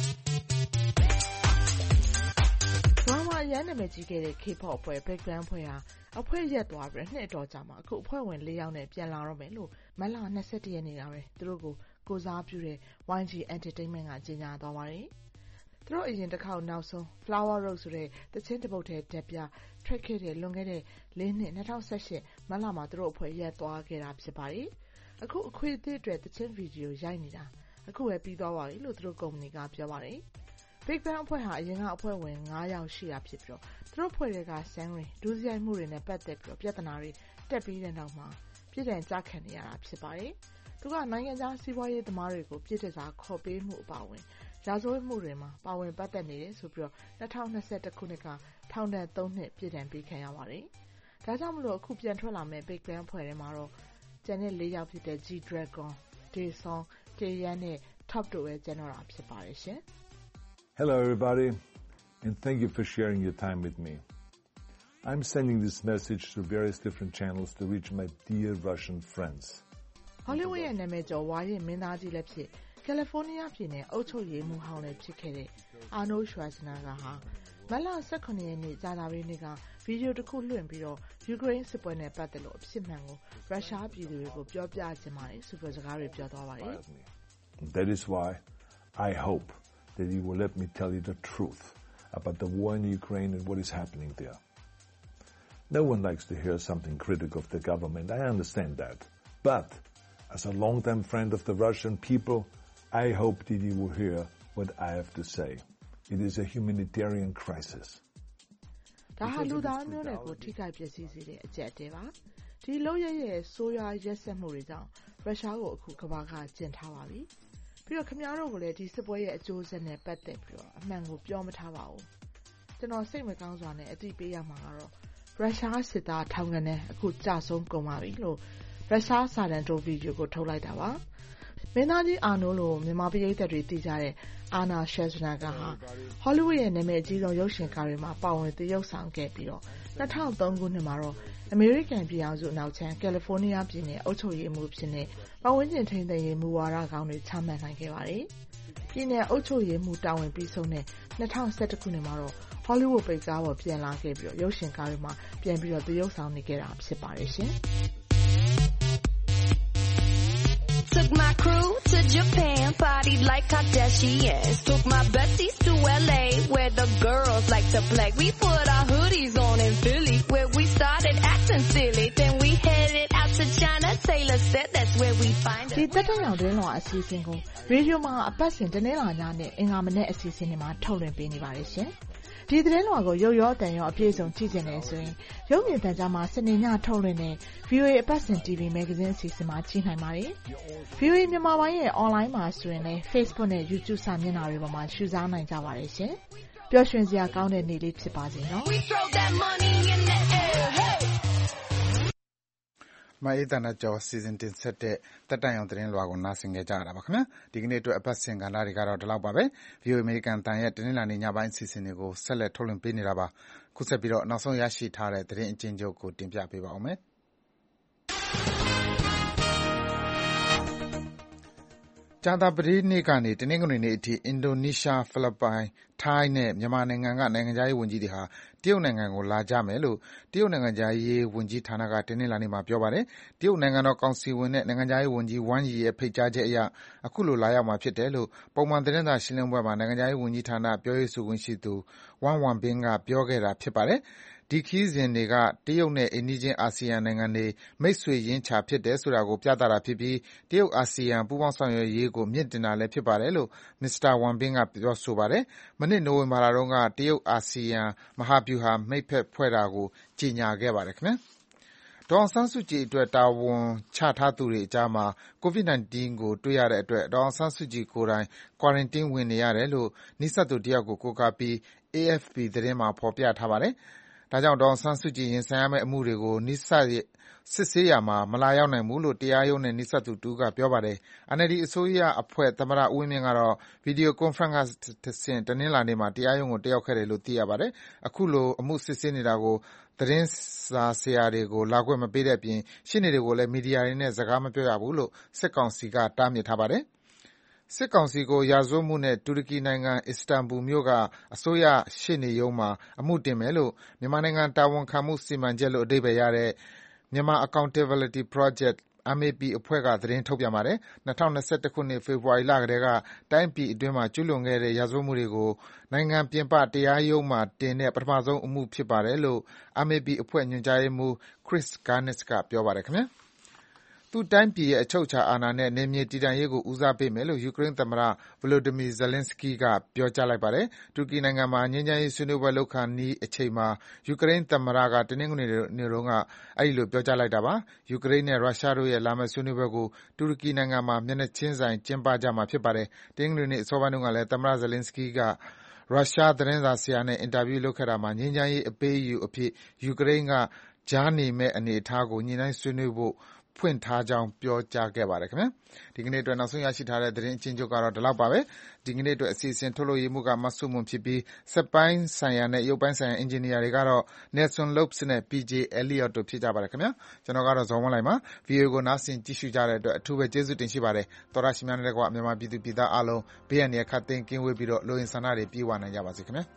ဘာမှရန်နာမည်ကြီးခဲ့တဲ့ K-pop အဖွဲ့ Big Bang အဖွဲ့ဟာအဖွဲ့ရက်သွားပြီးနှစ်အတော်ကြာမှအခုအဖွဲ့ဝင်4ယောက်နဲ့ပြန်လာတော့မယ်လို့မတ်လ21ရက်နေ့ကပဲသူတို့ကိုစားပြုတဲ့ YG Entertainment ကကြေညာသွားပါတယ်သူတို့အရင်တစ်ခေါက်နောက်ဆုံး Flower Road ဆိုတဲ့သချင်းတစ်ပုဒ်ထဲတက်ပြထွက်ခဲ့တဲ့လွန်ခဲ့တဲ့4နှစ်2018မတ်လမှာသူတို့အဖွဲ့ရက်သွားခဲ့တာဖြစ်ပါတယ်။အခုအခွေအသစ်အတွက်သချင်းဗီဒီယိုရိုက်နေတာအခုပဲပြီးသွားပါပြီလို့သူတို့ကုမ္ပဏီကပြောပါတယ်။ Big Bang အဖွဲ့ဟာအရင်ကအဖွဲ့ဝင်9ယောက်ရှိတာဖြစ်ပြီးသူတို့ဖွဲ့တွေကဆန်းတွေဒုစရိုက်မှုတွေနဲ့ပတ်သက်ပြီးပြဿနာတွေတက်ပြီးတဲ့နောက်မှာပြည်တိုင်ကြခံနေရတာဖြစ်ပါတယ်။သူကနိုင်ငံခြားစီးပွားရေးသမားတွေကိုပြည်ထစာခေါ်ပေးမှုအပါအဝင်ရာဇဝတ်မှုတွေမှာပါဝင်ပတ်သက်နေတယ်ဆိုပြီး2021ခုနှစ်ကထောင်ဒဏ်3နှစ်ပြည်ဒဏ်ပေးခံရပါတယ်။ဒါကြောင့်မလို့အခုပြန်ထွက်လာမဲ့ Big Bang ဖွဲ့ထဲမှာတော့ကျန်တဲ့4ယောက်ဖြစ်တဲ့ G-Dragon, Daesung, Taeyeon နဲ့ Top တို့ပဲကျန်တော့တာဖြစ်ပါတယ်ရှင်။ Hello everybody and thank you for sharing your time with me. I'm sending this message to various different channels to reach my dear Russian friends. Hollywood ရဲ့နာမည်ကျော်ဝါရင့်မင်းသားကြီးလည်းဖြစ်ကယ်လီဖိုးနီးယားပြည်နယ်အုပ်ချုပ်ရေးမှူးဟောင်းလည်းဖြစ်ခဲ့တဲ့ Arnold Schwarzenegger ဟာမတ်လ18ရက်နေ့ကြာသပတေးနေ့ကဗီဒီယိုတစ်ခုလွှင့်ပြီးယူကရိန်းစစ်ပွဲနဲ့ပတ်သက်လို့အဖြစ်မှန်ကိုရုရှားပြည်သူတွေကိုပြောပြခြင်းပါတယ်ဆိုပြီးစကားတွေပြောသွားပါတယ်။ That is why I hope that you will let me tell you the truth about the war in Ukraine and what is happening there. No one likes to hear something critical of the government. I understand that. But As a longtime friend of the Russian people, I hope that you will hear what I have to say. It is a humanitarian crisis. ဒါဟာလူသားမျိုးနွယ်ကိုထိခိုက်ပျက်စီးစေတဲ့အကျပ်တဲပါဒီလောက်ရဲ့ဆိုးရွားရက်စက်မှုတွေကြောင့်ရုရှားကိုအခုကမ္ဘာကကျင့်ထားပါပြီပြီးတော့ခင်ဗျားတို့ကလည်းဒီစစ်ပွဲရဲ့အကျိုးဆက်နဲ့ပတ်သက်ပြီးတော့အမှန်ကိုပြောမထားပါဘူးကျွန်တော်စိတ်မကောင်းစွာနဲ့အသိပေးရမှာကတော့ရုရှားစစ်သားထောင်ကနေအခုကြဆုံးကုန်ပါပြီလို့ရုရှားစာတန်တိုဗီဒီယိုကိုထုတ်လိုက်တာပါမင်းသားကြီးအာနိုးလိုမြန်မာပရိသတ်တွေသိကြတဲ့အာနာရှက်ဇနာကဟာဟောလိဝုဒ်ရဲ့နာမည်အကြီးဆုံးရုပ်ရှင်ကားတွေမှာပါဝင်သရုပ်ဆောင်ခဲ့ပြီးတော့2003ခုနှစ်မှာတော့အမေရိကန်ပြည်အောင်စုအနောက်ခြမ်းကယ်လီဖိုးနီးယားပြည်နယ်အုပ်ချုပ်ရေးမှူးဖြစ်တဲ့ပတ်ဝန်းကျင်ထိန်းသိမ်းရေးမူဝါဒကောင်းတွေချမှတ်နိုင်ခဲ့ပါတယ်။ပြည်နယ်အုပ်ချုပ်ရေးမှူးတာဝန်ပြီးဆုံးတဲ့2011ခုနှစ်မှာတော့ဟောလိဝုဒ်ပိတ်ကားပေါ်ပြန်လာခဲ့ပြီးတော့ရုပ်ရှင်ကားတွေမှာပြန်ပြီးတော့သရုပ်ဆောင်နေခဲ့တာဖြစ်ပါတယ်ရှင်။ Took my crew to Japan, partied like Kardashians. Took my besties to LA, where the girls like to play. We put our hoodies on in Philly, where we started acting silly. Then we headed out to China. Taylor said that's where we find us. ဒီတက်တဲ့ရောင်တွင်းလောအစီအစဉ်ကိုရေဒီယိုမှာအပတ်စဉ်တနေ့လာညနဲ့အင်္ဂါမနေ့အစီအစဉ်တွေမှာထုတ်လွှင့်ပေးနေပါတယ်ရှင်။ဒီသတင်းလွှာကိုရုပ်ရောတန်ရောအပြည့်စုံကြည့်ကြနေဆိုရင်ရုပ်မြင်သံကြားမှာစနေညထုတ်လွှင့်တဲ့ VOA အပတ်စဉ် TV မဂ္ဂဇင်းအစီအစဉ်မှာကြည့်နိုင်ပါတယ်။ VOA မြန်မာပိုင်းရဲ့ online မှာဆိုရင်လည်း Facebook နဲ့ YouTube စာမျက်နှာတွေပေါ်မှာရှုစားနိုင်ကြပါတယ်ရှင်။ပျော်ရွှင်စရာကောင်းတဲ့နေ့လေးဖြစ်ပါစေနော်။ My Ethernet ကျော် season တင်ဆက်တဲ့တက်တန်ရောင်သတင်းလွှာကိုနားဆင်ကြရတာပါခင်ဗျာဒီကနေ့အတွက်အပတ်စဉ်ကဏ္ဍတွေကတော့ဒီလောက်ပါပဲ VOA American တန်ရဲ့တနင်္လာနေ့ညပိုင်းအစီအစဉ်တွေကိုဆက်လက်ထုတ်လွှင့်ပေးနေတာပါခုဆက်ပြီးတော့နောက်ဆုံးရရှိထားတဲ့သတင်းအကျဉ်းချုပ်ကိုတင်ပြပေးပါဦးမယ်ကြာသပတေးနေ့ကနေတနင်္ဂနွေနေ့အထိအင်ဒိုနီးရှားဖိလစ်ပိုင်ထိုင်းနဲ့မြန်မာနိုင်ငံကနိုင်ငံခြားရေးဝန်ကြီးတွေဟာတရုတ်နိုင်ငံကိုလာကြမယ်လို့တရုတ်နိုင်ငံခြားရေးဝန်ကြီးဌာနကတနင်္လာနေ့မှာပြောပါတယ်တရုတ်နိုင်ငံတော်ကောင်စီဝင်နဲ့နိုင်ငံခြားရေးဝန်ကြီးဝမ်ယီရဲ့ဖိတ်ကြားချက်အရအခုလိုလာရောက်မှာဖြစ်တယ်လို့ပုံမှန်သတင်းစာရှင်းလင်းပွဲမှာနိုင်ငံခြားရေးဝန်ကြီးဌာနပြောရေးဆိုခွင့်ရှိသူဝမ်ဝမ်ဘင်းကပြောခဲ့တာဖြစ်ပါတယ်ဒီခရီးစဉ်တွေကတရုတ်နဲ့အိမ်နီးချင်းအာဆီယံနိုင်ငံတွေမိတ်ဆွေရင်းချဖြစ်တယ်ဆိုတာကိုပြသတာဖြစ်ပြီးတရုတ်အာဆီယံပူးပေါင်းဆောင်ရွက်ရေးကိုမြင့်တင်တာလည်းဖြစ်ပါတယ်လို့မစ္စတာဝမ်ဘင်းကပြောဆိုပါတယ်မနှစ်နိုဝင်ဘာလတုန်းကတရုတ်အာဆီယံမဟာဗျူဟာမိတ်ဖက်ဖွဲ့တာကိုကြေညာခဲ့ပါတယ်ခင်ဗျာဒေါ်အောင်ဆန်းစုကြည်အတွက်တာဝန်ချထားသူတွေအကြားမှာ COVID-19 ကိုတွေ့ရတဲ့အတွက်ဒေါ်အောင်ဆန်းစုကြည်ကိုယ်တိုင် quarantine ဝင်နေရတယ်လို့နိစပ်သူတယောက်ကိုကိုးကားပြီး AFP သတင်းမှာဖော်ပြထားပါတယ်ဒါကြောင့်ဒေါ်အောင်ဆန်းစုကြည်ရင်ဆိုင်ရမယ့်အမှုတွေကိုနိစပ်စစ်ဆေးရာမှာမလာရောက်နိုင်ဘူးလို့တရားရုံးနဲ့နိစပ်သူတူကပြောပါတယ်။ NLD အစိုးရအဖွဲ့သမ္မတဦးဝင်းမြင့်ကတော့ဗီဒီယိုကွန်ဖရင့်ကတဆင့်တနင်္လာနေ့မှာတရားရုံးကိုတက်ရောက်ခဲ့တယ်လို့သိရပါတယ်။အခုလိုအမှုစစ်ဆေးနေတာကိုသတင်းစာဆရာတွေကိုလာခွင့်မပေးတဲ့အပြင်ရှေ့နေတွေကိုလည်းမီဒီယာတွေနဲ့စကားမပြောရဘူးလို့စစ်ကောင်စီကတားမြစ်ထားပါတယ်။စစ်ကောင်စီကိုရာဇဝတ်မှုနဲ့တူရကီနိုင်ငံအစ္စတန်ဘူမြို့ကအစိုးရရှေ့နေရုံးမှာအမှုတင်မယ်လို့မြန်မာနိုင်ငံတာဝန်ခံမှုစီမံချက်လို့အဓိပ္ပါယ်ရတဲ့ Myanmar Accountability Project MAP အဖွဲ့ကသတင်းထုတ်ပြန်ပါတယ်။2021ခုနှစ်ဖေဖော်ဝါရီလကတည်းကတိုင်းပြည်အတွင်းမှာကျူးလွန်ခဲ့တဲ့ရာဇဝတ်မှုတွေကိုနိုင်ငံပြင်ပတရားရုံးမှာတင်တဲ့ပထမဆုံးအမှုဖြစ်ပါတယ်လို့ MAP အဖွဲ့ညွှန်ကြားရေးမှူး Chris Gunness ကပြောပါတယ်ခင်ဗျာ။သူ့တိုင်းပြည်ရဲ့အချုပ်အခြာအာဏာနဲ့နယ်မြေတည်တံ့ရေးကိုဦးစားပေးမယ်လို့ယူကရိန်းသမ္မတ Volodymyr Zelenskyy ကပြောကြားလိုက်ပါတယ်။တူရကီနိုင်ငံမှာငြိမ်းချမ်းရေးဆွေးနွေးပွဲလုပ်ခါနီးအချိန်မှာယူကရိန်းသမ္မတကတနင်္ဂနွေနေ့တုန်းကအဲဒီလိုပြောကြားလိုက်တာပါ။ယူကရိန်းနဲ့ရုရှားတို့ရဲ့လာမယ့်ဆွေးနွေးပွဲကိုတူရကီနိုင်ငံမှာမျက်နှာချင်းဆိုင်ကျင်းပကြမှာဖြစ်ပါတယ်။တနင်္ဂနွေနေ့အစောပိုင်းတုန်းကလည်းသမ္မတ Zelenskyy ကရုရှားသတင်းစာဆရာနဲ့အင်တာဗျူးလုပ်ခဲ့တာမှာငြိမ်းချမ်းရေးအပေးအယူအဖြစ်ယူကရိန်းကကြားနေမယ့်အနေအထားကိုညှိနှိုင်းဆွေးနွေးဖို့ဖွင့်ထားကြောင်းပြောကြားခဲ့ပါတယ်ခင်ဗျာဒီကနေ့အတွက်နောက်ဆုံးရရှိထားတဲ့သတင်းအချင်းချုပ်ကတော့ဒီလောက်ပါပဲဒီကနေ့အတွက်အစီအစဉ်ထုတ်လုပ်ရေးမှုကမဆုမွန်ဖြစ်ပြီးစက်ပိုင်းဆိုင်ရာနဲ့ရုပ်ပိုင်းဆိုင်ရာအင်ဂျင်နီယာတွေကတော့ Nelson Lopes နဲ့ PJ Elliot တို့ဖြစ်ကြပါတယ်ခင်ဗျာကျွန်တော်ကတော့ဇော်ဝင်းလိုက်ပါ VOA ကိုနားဆင်ကြည့်ရှုကြတဲ့အတွက်အထူးပဲကျေးဇူးတင်ရှိပါတယ်သောရရှိများတဲ့ကွာမြန်မာပြည်သူပြည်သားအားလုံးဘေးရန်တွေခတ်သိမ်းကင်းဝေးပြီးတော့လိုအင်ဆန္ဒတွေပြည့်ဝနိုင်ကြပါစေခင်ဗျာ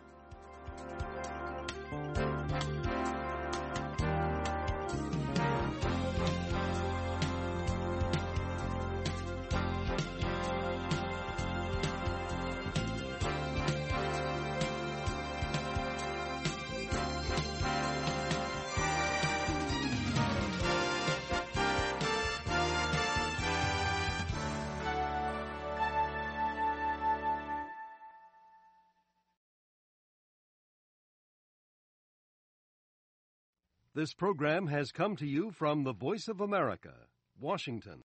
This program has come to you from the Voice of America, Washington.